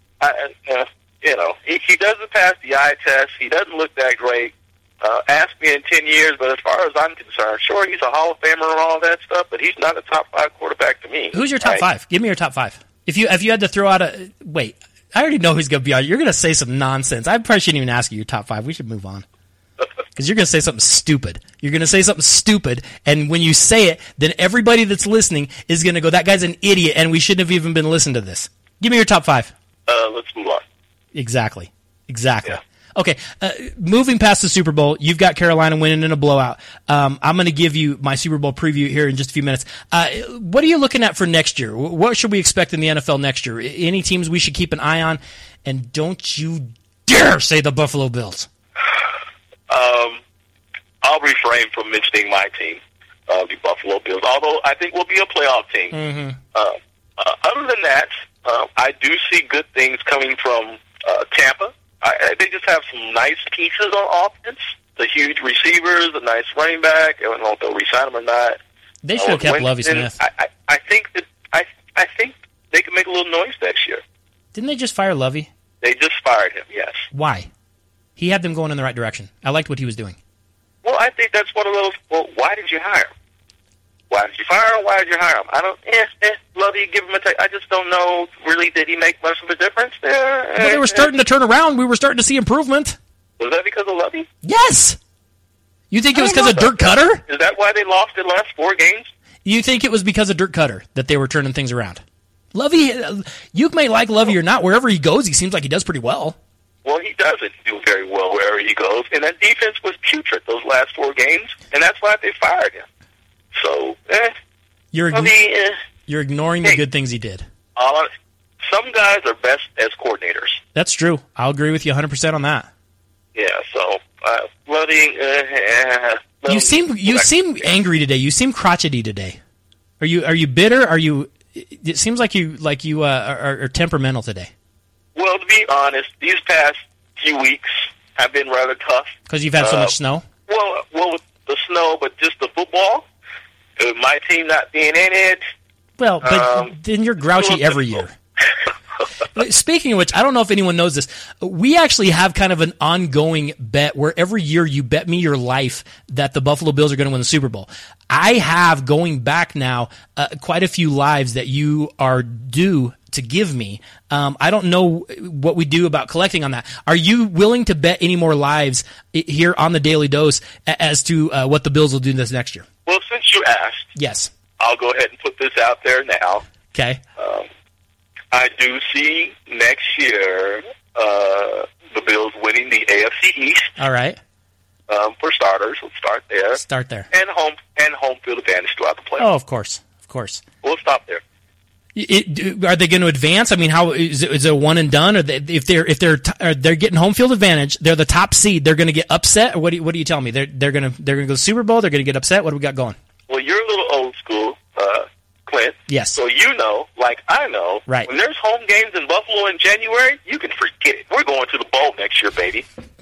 I, uh, you know he, he doesn't pass the eye test. He doesn't look that great. Uh, ask me in ten years, but as far as I'm concerned, sure, he's a Hall of Famer and all that stuff, but he's not a top five quarterback to me. Who's your top Right? five? Give me your top five. If you if you had to throw out a wait, I already know who's going to be on. You're going to say some nonsense. I probably shouldn't even ask you your top five. We should move on because you're going to say something stupid. You're going to say something stupid, and when you say it, then everybody that's listening is going to go, "That guy's an idiot," and we shouldn't have even been listening to this. Give me your top five. Uh, let's move on. Exactly. Exactly. Yeah. Okay, uh, moving past the Super Bowl, you've got Carolina winning in a blowout. Um, I'm going to give you my Super Bowl preview here in just a few minutes. Uh, what are you looking at for next year? What should we expect in the N F L next year? Any teams we should keep an eye on? And don't you dare say the Buffalo Bills. Um, I'll refrain from mentioning my team, uh, the Buffalo Bills, although I think we'll be a playoff team. Mm-hmm. Uh, uh, other than that, uh, I do see good things coming from uh, Tampa. I, I, they just have some nice pieces on offense. The huge receivers, the nice running back. I don't know if they'll re-sign him or not. They should have Uh, kept Lovie Winston, Smith. I, I, I think that I, I think they can make a little noise next year. Didn't they just fire Lovie? They just fired him. Yes. Why? He had them going in the right direction. I liked what he was doing. Well, I think that's one of those. Well, why did you hire him? Why did you fire him? Why did you hire him? I don't. Eh, eh, Lovey, give him a. T- I just don't know. Really, did he make much of a difference there? But they were starting to turn around. We were starting to see improvement. Was that because of Lovey? Yes. You think it was I don't because of know Dirk Cutter? Is that why they lost the last four games? You think it was because of Dirk Cutter that they were turning things around? Lovey, you may like Lovey or not. Wherever he goes, he seems like he does pretty well. Well, he doesn't do very well wherever he goes, and that defense was putrid those last four games, and that's why they fired him. So, eh, You're Lovey, eh. you're ignoring the Hey. good things he did. Uh, some guys are best as coordinators. That's true. I'll agree with you one hundred percent on that. Yeah, so uh, Lovey, uh, eh, You Lovey- seem you seem angry today. You seem crotchety today. Are you are you bitter? Are you? It seems like you like you uh, are, are temperamental today Well, to be honest, these past few weeks have been rather tough. because you've had so Uh, much snow. Well, well, with the snow, but just the football, with my team not being in it. Well, but um, then you're grouchy every year. Speaking of which, I don't know if anyone knows this. We actually have kind of an ongoing bet where every year you bet me your life that the Buffalo Bills are going to win the Super Bowl. I have, going back now, uh, quite a few lives that you are due to give me. Um, I don't know what we do about collecting on that. Are you willing to bet any more lives here on the Daily Dose as to uh, what the Bills will do this next year? Well, since you asked, yes, I'll go ahead and put this out there now. Okay. Um, I do see next year uh, the Bills winning the A F C East. All right. Um, for starters, we'll start there. Start there. And home and home field advantage throughout the playoffs. Oh, of course, of course. We'll stop there. It, are they going to advance? I mean, how is it, is it a one and done? Or they, if they're if they're are they're getting home field advantage, they're the top seed. They're going to get upset. Or what do you, what do you tell me? They're they're going to they're going to go to the Super Bowl. They're going to get upset. What do we got going? Well, you're a little old school, uh, Clint. Yes. So you know, like I know, right. When there's home games in Buffalo in January, you can forget it. We're going to the bowl next year, baby.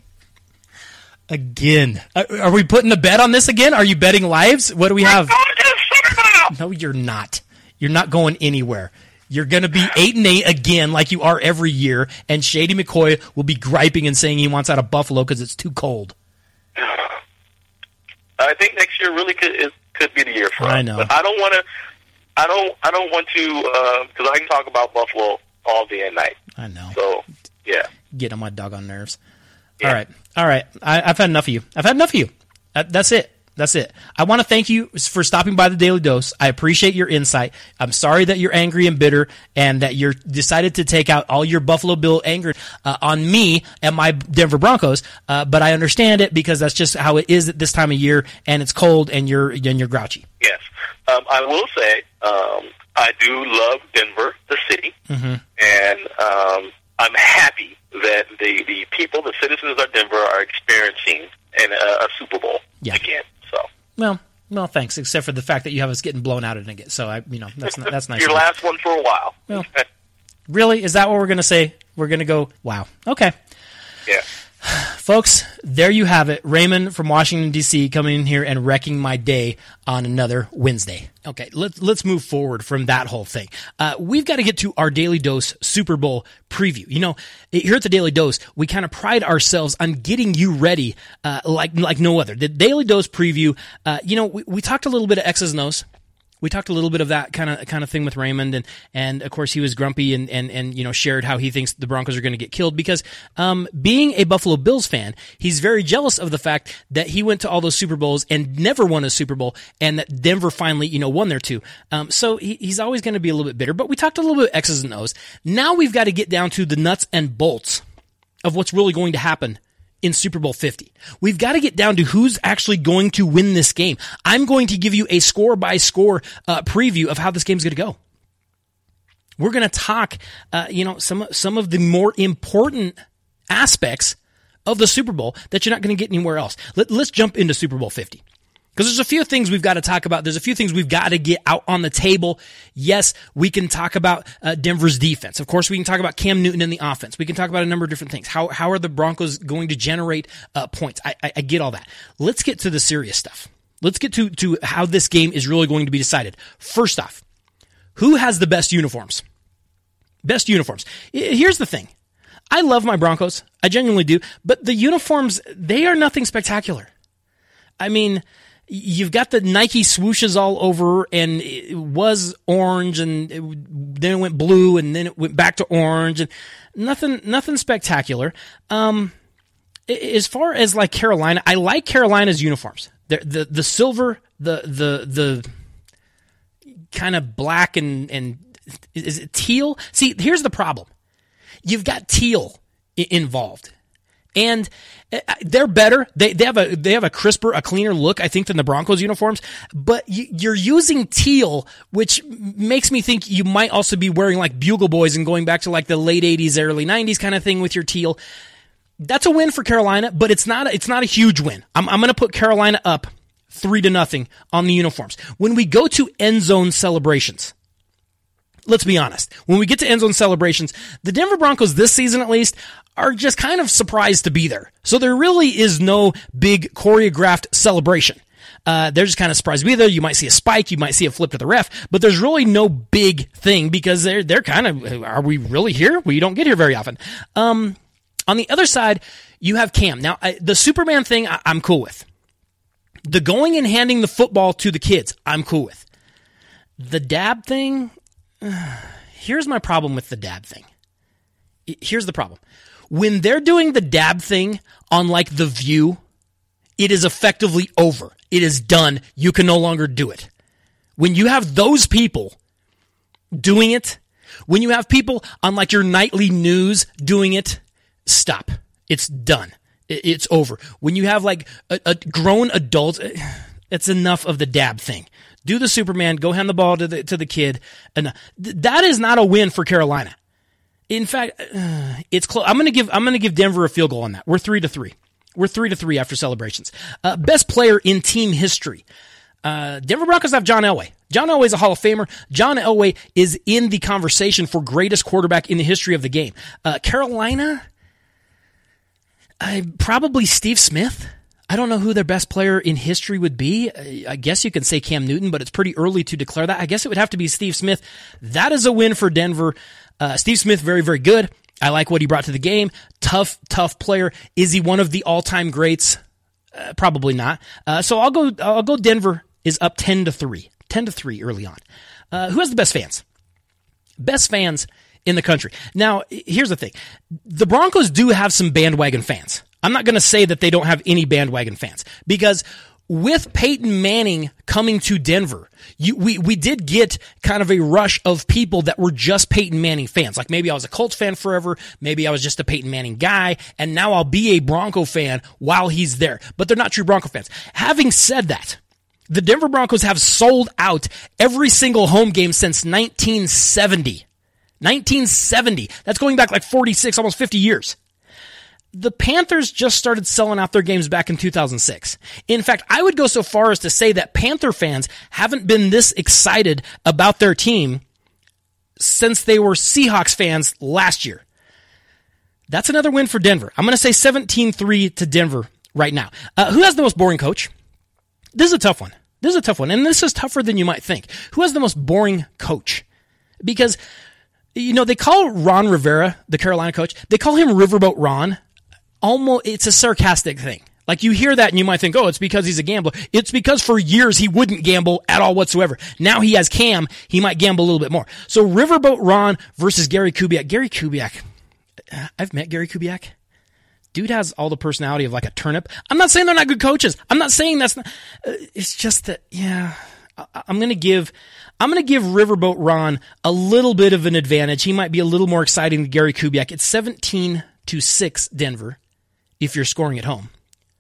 Again, are we putting a bet on this again? Are you betting lives? What do we have? We're going to the Super Bowl. No, you're not. You're not going anywhere. You're going to be eight and eight again, like you are every year, and Shady McCoy will be griping and saying he wants out of Buffalo because it's too cold. I think next year really could is, could be the year for us. I know. But I don't want to. I don't. I don't want to because uh, I can talk about Buffalo all day and night. I know. So yeah, get on my doggone nerves. Yeah. All right, all right. I, I've had enough of you. I've had enough of you. That, that's it. That's it. I want to thank you for stopping by the Daily Dose. I appreciate your insight. I'm sorry that you're angry and bitter and that you're decided to take out all your Buffalo Bill anger uh, on me and my Denver Broncos. Uh, but I understand it because that's just how it is at this time of year, and it's cold, and you're and you're grouchy. Yes, um, I will say um, I do love Denver, the city, mm-hmm. and um, I'm happy that the the people, the citizens of Denver, are experiencing an, uh, a Super Bowl yeah. again. So. Well, well, thanks. Except for the fact that you have us getting blown out in it. So I, you know, that's not, that's nice. Your last one for a while. Well, really, is that what we're going to say? We're going to go. Wow. Okay. Yeah. Folks, there you have it. Raymond from Washington, D C coming in here and wrecking my day on another Wednesday. Okay, let's, let's move forward from that whole thing. Uh, we've got to get to our Daily Dose Super Bowl preview. You know, here at the Daily Dose, we kind of pride ourselves on getting you ready uh, like like no other. The Daily Dose preview, uh, you know, we, we talked a little bit of X's and O's. We talked a little bit of that kind of kind of thing with Raymond, and and of course he was grumpy and and and you know shared how he thinks the Broncos are going to get killed because um, being a Buffalo Bills fan, he's very jealous of the fact that he went to all those Super Bowls and never won a Super Bowl, and that Denver finally you know won there too. Um, so he, he's always going to be a little bit bitter. But we talked a little bit of X's and O's. Now we've got to get down to the nuts and bolts of what's really going to happen in Super Bowl fifty. We've got to get down to who's actually going to win this game. I'm going to give you a score-by-score uh, preview of how this game's going to go. We're going to talk, uh, you know, some some of the more important aspects of the Super Bowl that you're not going to get anywhere else. Let, let's jump into Super Bowl fifty. Because there's a few things we've got to talk about. There's a few things we've got to get out on the table. Yes, we can talk about uh, Denver's defense. Of course, we can talk about Cam Newton and the offense. We can talk about a number of different things. How how are the Broncos going to generate uh, points? I, I, I get all that. Let's get to the serious stuff. Let's get to, to how this game is really going to be decided. First off, who has the best uniforms? Best uniforms. Here's the thing. I love my Broncos. I genuinely do. But the uniforms, they are nothing spectacular. I mean, you've got the Nike swooshes all over, and it was orange, and it, then it went blue, and then it went back to orange, and nothing, nothing spectacular. Um, as far as like Carolina, I like Carolina's uniforms. The the the silver, the the the kind of black and and is it teal? See, here's the problem. You've got teal I- involved. And they're better. They they have a they have a crisper, a cleaner look, I think, than the Broncos uniforms. But you're using teal, which makes me think you might also be wearing like Bugle Boys and going back to like the late eighties, early nineties kind of thing with your teal. That's a win for Carolina, but it's not it's not a huge win. I'm I'm going to put Carolina up three to nothing on the uniforms. When we go to end zone celebrations, let's be honest. When we get to end zone celebrations, the Denver Broncos this season at least are just kind of surprised to be there. So there really is no big choreographed celebration. Uh, they're just kind of surprised to be there. You might see a spike, you might see a flip to the ref, but there's really no big thing because they're they're kind of, are we really here? We don't get here very often. Um, on the other side, you have Cam. Now, I, the Superman thing, I, I'm cool with. The going and handing the football to the kids, I'm cool with. The dab thing, uh, here's my problem with the dab thing. Here's the problem. When they're doing the dab thing on like The View, it is effectively over. It is done. You can no longer do it. When you have those people doing it, when you have people on like your nightly news doing it, stop. It's done. It's over. When you have like a, a grown adult, it's enough of the dab thing. Do the Superman, go hand the ball to the to the kid. And that is not a win for Carolina. In fact, uh, it's close. I'm gonna give I'm gonna give Denver a field goal on that. We're three to three. We're three to three after celebrations. Uh, best player in team history. Uh, Denver Broncos have John Elway. John Elway is a Hall of Famer. John Elway is in the conversation for greatest quarterback in the history of the game. Uh, Carolina, uh, probably Steve Smith. I don't know who their best player in history would be. I guess you can say Cam Newton, but it's pretty early to declare that. I guess it would have to be Steve Smith. That is a win for Denver. Uh, Steve Smith, very, very good. I like what he brought to the game. Tough, tough player. Is he one of the all-time greats? Uh, probably not. Uh, so I'll go. I'll go. Denver is up ten to three. Ten to three early on. Uh, who has the best fans? Best fans in the country. Now, here's the thing: the Broncos do have some bandwagon fans. I'm not going to say that they don't have any bandwagon fans because with Peyton Manning coming to Denver, you, we, we did get kind of a rush of people that were just Peyton Manning fans. Like maybe I was a Colts fan forever, maybe I was just a Peyton Manning guy, and now I'll be a Bronco fan while he's there. But they're not true Bronco fans. Having said that, the Denver Broncos have sold out every single home game since nineteen seventy. nineteen seventy. That's going back like forty-six, almost fifty years. The Panthers just started selling out their games back in two thousand six. In fact, I would go so far as to say that Panther fans haven't been this excited about their team since they were Seahawks fans last year. That's another win for Denver. I'm going to say seventeen three to Denver right now. Uh, who has the most boring coach? This is a tough one. This is a tough one, and this is tougher than you might think. Who has the most boring coach? Because, you know, they call Ron Rivera, the Carolina coach, they call him Riverboat Ron. Almost, it's a sarcastic thing. Like you hear that and you might think, oh, it's because he's a gambler. It's because for years he wouldn't gamble at all whatsoever. Now he has Cam, he might gamble a little bit more. So Riverboat Ron versus Gary Kubiak. Gary Kubiak, I've met Gary Kubiak. Dude has all the personality of like a turnip. I'm not saying they're not good coaches. I'm not saying that's not, uh, it's just that, yeah, I, I'm going to give, I'm going to give Riverboat Ron a little bit of an advantage. He might be a little more exciting than Gary Kubiak. It's seventeen to six Denver. If you're scoring at home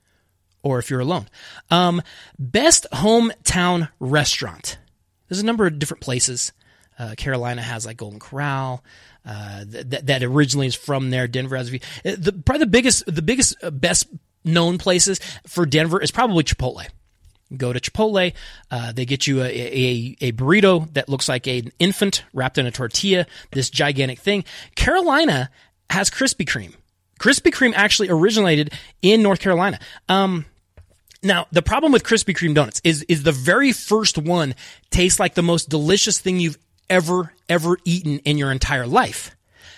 or if you're alone. Um, best hometown restaurant. There's a number of different places. Uh, Carolina has like Golden Corral, uh, that, that originally is from there. Denver has a few. The, probably the biggest, the biggest, uh, best known places for Denver is probably Chipotle. Go to Chipotle. Uh, they get you a, a, a burrito that looks like an infant wrapped in a tortilla, this gigantic thing. Carolina has Krispy Kreme. Krispy Kreme actually originated in North Carolina. Um, now, the problem with Krispy Kreme donuts is, is the very first one tastes like the most delicious thing you've ever, ever eaten in your entire life.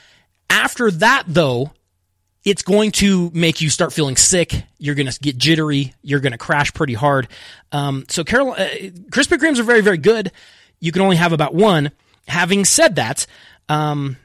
After that, though, it's going to make you start feeling sick. You're going to get jittery. You're going to crash pretty hard. Um, so Carolina, uh, Krispy Kremes are very, very good. You can only have about one. Having said that, um,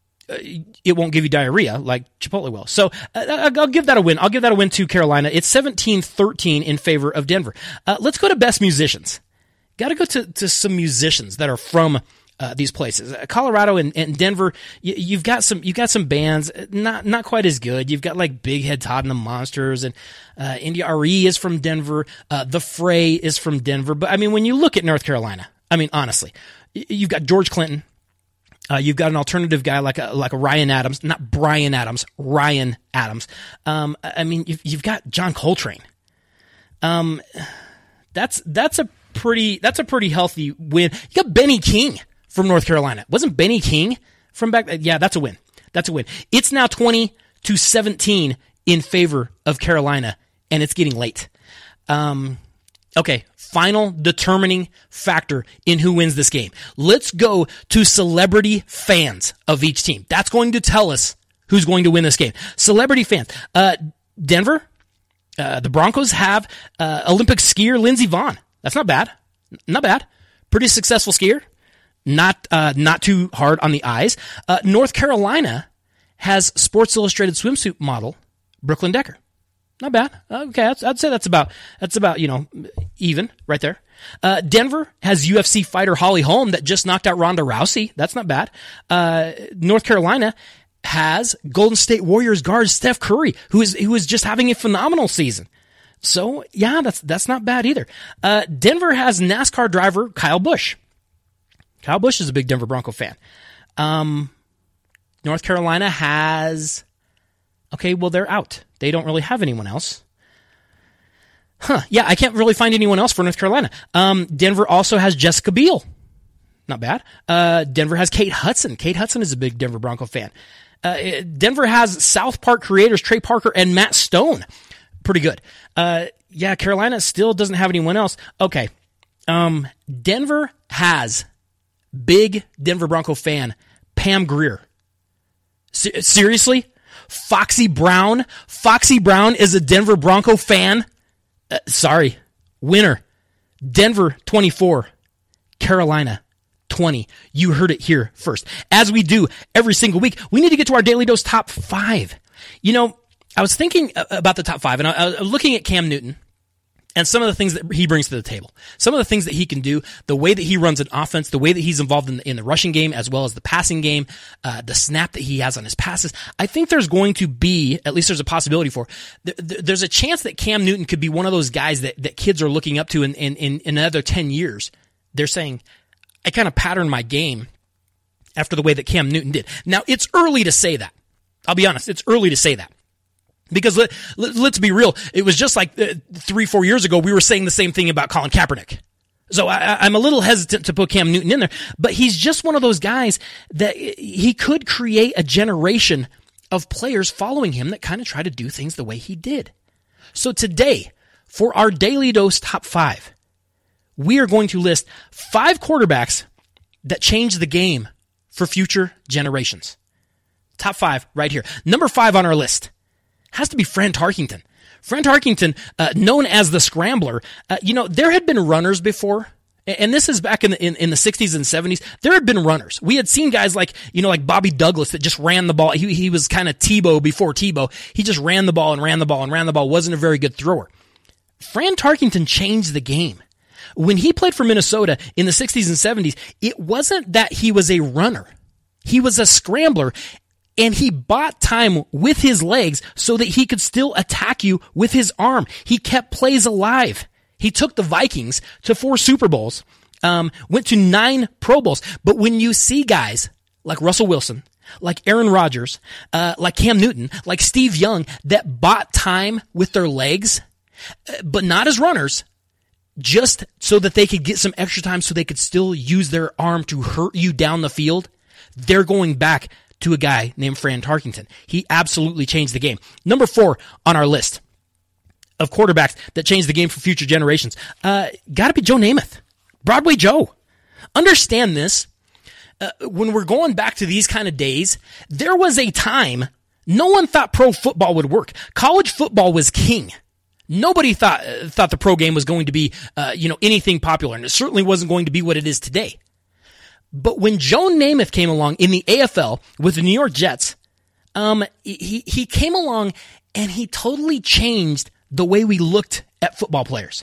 it won't give you diarrhea like Chipotle will. So uh, I'll give that a win. I'll give that a win to Carolina. It's seventeen thirteen in favor of Denver. Uh, let's go to best musicians. Got to go to, to some musicians that are from uh, these places. Uh, Colorado and, and Denver, you, you've got some you've got some bands not not quite as good. You've got like Big Head Todd and the Monsters, and uh, India R E is from Denver. Uh, the Fray is from Denver. But I mean, when you look at North Carolina, I mean, honestly, you've got George Clinton. Uh, you've got an alternative guy like a like a Ryan Adams, not Brian Adams, Ryan Adams. Um, I mean, you've, you've got John Coltrane. Um, that's that's a pretty that's a pretty healthy win. You got Benny King from North Carolina. Wasn't Benny King from back? Yeah, that's a win. That's a win. It's now twenty to seventeen in favor of Carolina, and it's getting late. Um, Okay, final determining factor in who wins this game. Let's go to celebrity fans of each team. That's going to tell us who's going to win this game. Celebrity fans. Uh, Denver, uh, the Broncos have uh, Olympic skier Lindsey Vonn. That's not bad. Not bad. Pretty successful skier. Not uh, not too hard on the eyes. Uh, North Carolina has Sports Illustrated swimsuit model Brooklyn Decker. Not bad. Okay, I'd, I'd say that's about that's about you know even right there. Uh, Denver has U F C fighter Holly Holm that just knocked out Ronda Rousey. That's not bad. Uh, North Carolina has Golden State Warriors guard Steph Curry, who is who is just having a phenomenal season. So yeah, that's that's not bad either. Uh, Denver has NASCAR driver Kyle Busch. Kyle Busch is a big Denver Bronco fan. Um, North Carolina has. Okay, well, they're out. They don't really have anyone else. Huh, yeah, I can't really find anyone else for North Carolina. Um, Denver also has Jessica Biel. Not bad. Uh, Denver has Kate Hudson. Kate Hudson is a big Denver Bronco fan. Uh, Denver has South Park creators Trey Parker and Matt Stone. Pretty good. Uh, yeah, Carolina still doesn't have anyone else. Okay. Um, Denver has big Denver Bronco fan Pam Grier. Se- seriously? Foxy Brown. Foxy Brown is a Denver Bronco fan. Uh, sorry. Winner. Denver twenty-four. Carolina twenty. You heard it here first. As we do every single week, we need to get to our Daily Dose top five. You know, I was thinking about the top five, and I was looking at Cam Newton and some of the things that he brings to the table. Some of the things that he can do, the way that he runs an offense, the way that he's involved in the, in the rushing game as well as the passing game, uh, the snap that he has on his passes. I think there's going to be, at least there's a possibility for, th- th- there's a chance that Cam Newton could be one of those guys that, that kids are looking up to in, in, in, in another ten years. They're saying, I kind of patterned my game after the way that Cam Newton did. Now, it's early to say that. I'll be honest, it's early to say that. Because let, let, let's be real, it was just like uh, three, four years ago, we were saying the same thing about Colin Kaepernick. So I, I'm a little hesitant to put Cam Newton in there, but he's just one of those guys that he could create a generation of players following him that kind of try to do things the way he did. So today, for our Daily Dose Top five, we are going to list five quarterbacks that changed the game for future generations. Top five right here. Number five on our list has to be Fran Tarkenton. Fran Tarkenton, uh, known as the Scrambler, uh, you know, there had been runners before, and this is back in the, in, in the sixties and seventies. There had been runners. We had seen guys like, you know, like Bobby Douglas that just ran the ball. He, he was kind of Tebow before Tebow. He just ran the ball and ran the ball and ran the ball. Wasn't a very good thrower. Fran Tarkenton changed the game. When he played for Minnesota in the sixties and seventies, it wasn't that he was a runner. He was a scrambler. And he bought time with his legs so that he could still attack you with his arm. He kept plays alive. He took the Vikings to four Super Bowls, um, went to nine Pro Bowls. But when you see guys like Russell Wilson, like Aaron Rodgers, uh, like Cam Newton, like Steve Young that bought time with their legs, but not as runners, just so that they could get some extra time so they could still use their arm to hurt you down the field, they're going back to a guy named Fran Tarkenton. He absolutely changed the game. Number four on our list of quarterbacks that changed the game for future generations. Uh, gotta be Joe Namath. Broadway Joe. Understand this. Uh, when we're going back to these kind of days, there was a time no one thought pro football would work. College football was king. Nobody thought uh, thought the pro game was going to be, uh, you know, anything popular, and it certainly wasn't going to be what it is today. But when Joe Namath came along in the A F L with the New York Jets, um, he, he came along and he totally changed the way we looked at football players.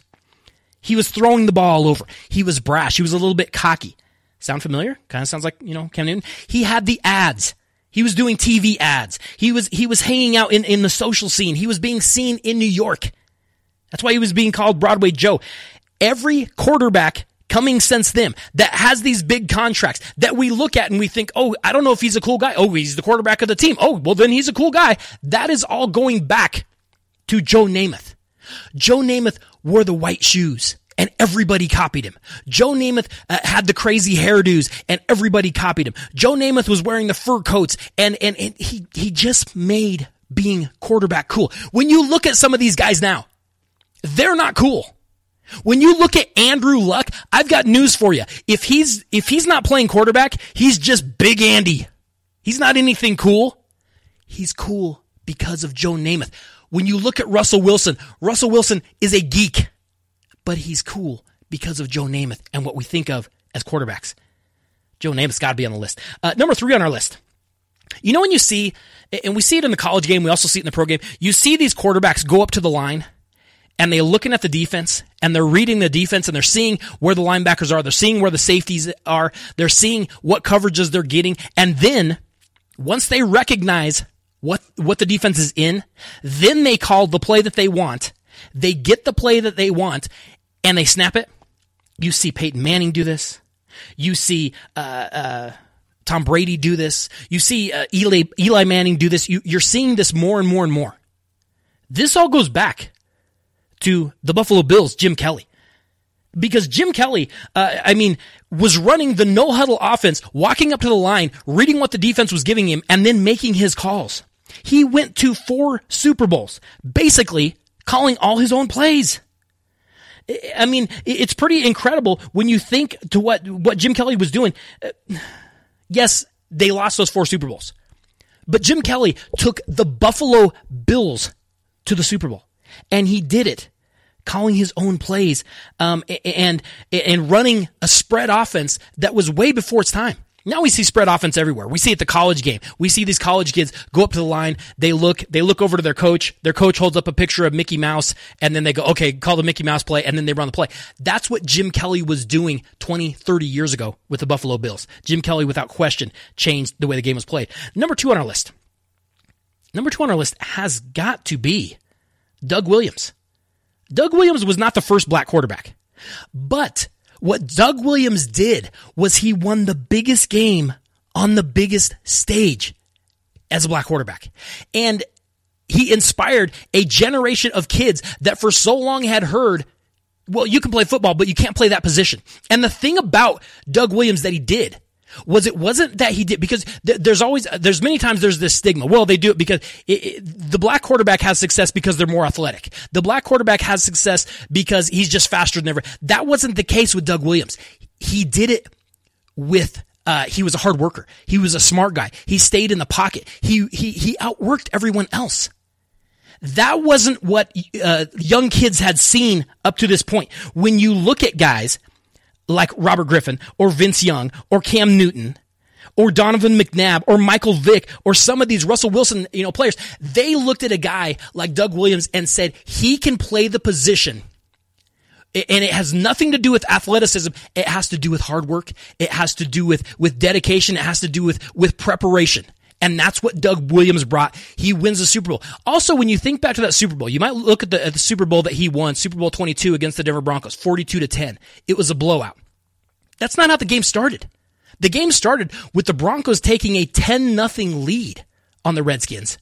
He was throwing the ball all over. He was brash. He was a little bit cocky. Sound familiar? Kind of sounds like, you know, Cam Newton. He had the ads. He was doing T V ads. He was, he was hanging out in, in the social scene. He was being seen in New York. That's why he was being called Broadway Joe. Every quarterback coming since them that has these big contracts that we look at and we think, oh, I don't know if he's a cool guy. Oh, he's the quarterback of the team. Oh, well, then he's a cool guy. That is all going back to Joe Namath. Joe Namath wore the white shoes and everybody copied him. Joe Namath uh, had the crazy hairdos and everybody copied him. Joe Namath was wearing the fur coats and, and, and he, he just made being quarterback cool. When you look at some of these guys now, they're not cool. When you look at Andrew Luck, I've got news for you. If he's, if he's not playing quarterback, he's just Big Andy. He's not anything cool. He's cool because of Joe Namath. When you look at Russell Wilson, Russell Wilson is a geek, but he's cool because of Joe Namath and what we think of as quarterbacks. Joe Namath's got to be on the list. Uh, number three on our list. You know when you see, and we see it in the college game, we also see it in the pro game, you see these quarterbacks go up to the line, and they're looking at the defense, and they're reading the defense, and they're seeing where the linebackers are, they're seeing where the safeties are, they're seeing what coverages they're getting, and then, once they recognize what what the defense is in, then they call the play that they want, they get the play that they want, and they snap it. You see Peyton Manning do this. You see uh, uh, Tom Brady do this. You see uh, Eli, Eli Manning do this. You, you're seeing this more and more and more. This all goes back to the Buffalo Bills, Jim Kelly. Because Jim Kelly, uh, I mean, was running the no-huddle offense, walking up to the line, reading what the defense was giving him, and then making his calls. He went to four Super Bowls, basically calling all his own plays. I mean, it's pretty incredible when you think to what, what Jim Kelly was doing. Yes, they lost those four Super Bowls. But Jim Kelly took the Buffalo Bills to the Super Bowl, and he did it calling his own plays um, and and running a spread offense that was way before its time. Now we see spread offense everywhere. We see it at the college game. We see these college kids go up to the line. They look, they look over to their coach. Their coach holds up a picture of Mickey Mouse, and then they go, okay, call the Mickey Mouse play, and then they run the play. That's what Jim Kelly was doing twenty, thirty years ago with the Buffalo Bills. Jim Kelly, without question, changed the way the game was played. Number two on our list. Number two on our list has got to be Doug Williams. Doug Williams was not the first black quarterback, but what Doug Williams did was he won the biggest game on the biggest stage as a black quarterback. And he inspired a generation of kids that for so long had heard, well, you can play football, but you can't play that position. And the thing about Doug Williams that he did was it wasn't that he did, because th- there's always, there's many times there's this stigma. Well, they do it because it, it, the black quarterback has success because they're more athletic. The black quarterback has success because he's just faster than ever. That wasn't the case with Doug Williams. He did it with, uh, he was a hard worker. He was a smart guy. He stayed in the pocket. He, he, he outworked everyone else. That wasn't what uh, young kids had seen up to this point. When you look at guys like Robert Griffin or Vince Young or Cam Newton or Donovan McNabb or Michael Vick or some of these Russell Wilson, you know, players, they looked at a guy like Doug Williams and said, he can play the position. And it has nothing to do with athleticism. It has to do with hard work. It has to do with, with dedication. It has to do with, with preparation. And that's what Doug Williams brought. He wins the Super Bowl. Also, when you think back to that Super Bowl, you might look at the, at the Super Bowl that he won, Super Bowl twenty-two against the Denver Broncos, forty-two to ten. It was a blowout. That's not how the game started. The game started with the Broncos taking a ten nothing lead on the Redskins.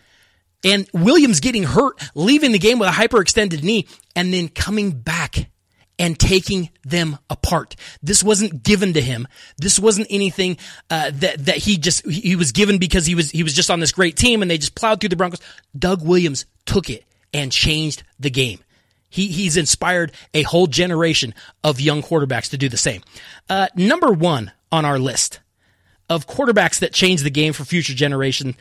And Williams getting hurt, leaving the game with a hyperextended knee, and then coming back and taking them apart. This wasn't given to him. This wasn't anything uh, that that he just he was given because he was he was just on this great team and they just plowed through the Broncos. Doug Williams took it and changed the game. He he's inspired a whole generation of young quarterbacks to do the same. Uh, number one on our list of quarterbacks that changed the game for future generation.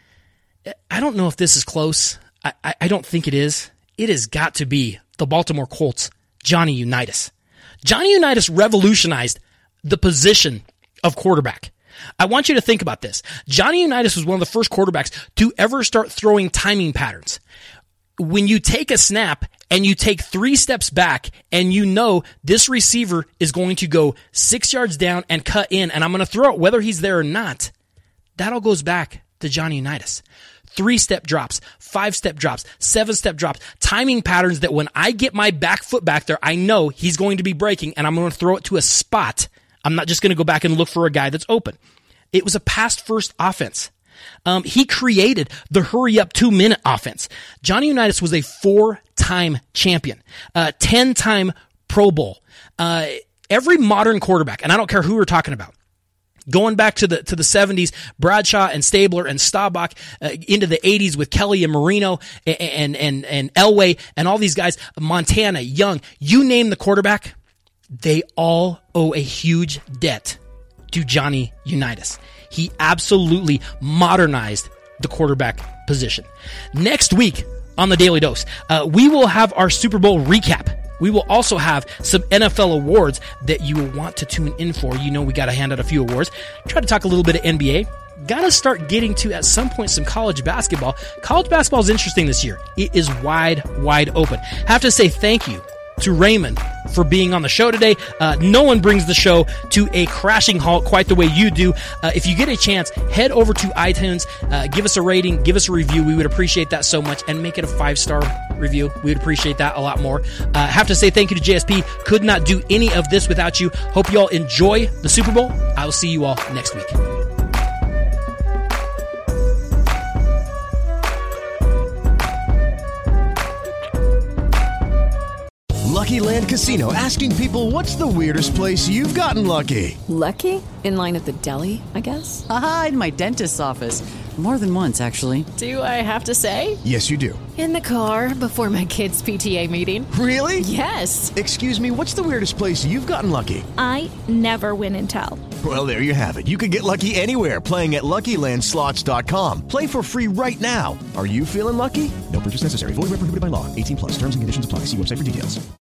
I don't know if this is close. I, I, I don't think it is. It has got to be the Baltimore Colts, Johnny Unitas. Johnny Unitas revolutionized the position of quarterback. I want you to think about this. Johnny Unitas was one of the first quarterbacks to ever start throwing timing patterns. When you take a snap and you take three steps back and you know this receiver is going to go six yards down and cut in and I'm going to throw it whether he's there or not, that all goes back to Johnny Unitas. Three-step drops, five-step drops, seven-step drops, timing patterns that when I get my back foot back there, I know he's going to be breaking and I'm going to throw it to a spot. I'm not just going to go back and look for a guy that's open. It was a pass-first offense. Um, he created the hurry-up two-minute offense. Johnny Unitas was a four-time champion, uh, ten-time Pro Bowl. Uh, every modern quarterback, and I don't care who we're talking about, Going back to the to the seventies, Bradshaw and Stabler and Staubach, uh, into the eighties with Kelly and Marino and, and and and Elway and all these guys, Montana, Young, you name the quarterback, they all owe a huge debt to Johnny Unitas. He absolutely modernized the quarterback position. Next week on the Daily Dose, uh, we will have our Super Bowl recap. We will also have some N F L awards that you will want to tune in for. You know we got to hand out a few awards. Try to talk a little bit of N B A. Got to start getting to, at some point, some college basketball. College basketball is interesting this year. It is wide, wide open. Have to say thank you to Raymond for being on the show today. Uh, no one brings the show to a crashing halt quite the way you do. Uh, if you get a chance, head over to iTunes, uh, give us a rating, give us a review. We would appreciate that so much, and make it a five-star review. We would appreciate that a lot more. Uh, have to say thank you to J S P. Could not do any of this without you. Hope you all enjoy the Super Bowl. I will see you all next week. Lucky Land Casino, asking people, what's the weirdest place you've gotten lucky? Lucky? In line at the deli, I guess? Aha, in my dentist's office. More than once, actually. Do I have to say? Yes, you do. In the car before my kids' P T A meeting. Really? Yes. Excuse me, what's the weirdest place you've gotten lucky? I never win and tell. Well, there you have it. You can get lucky anywhere, playing at Lucky Land Slots dot com. Play for free right now. Are you feeling lucky? No purchase necessary. Void where prohibited by law. eighteen plus. Terms and conditions apply. See website for details.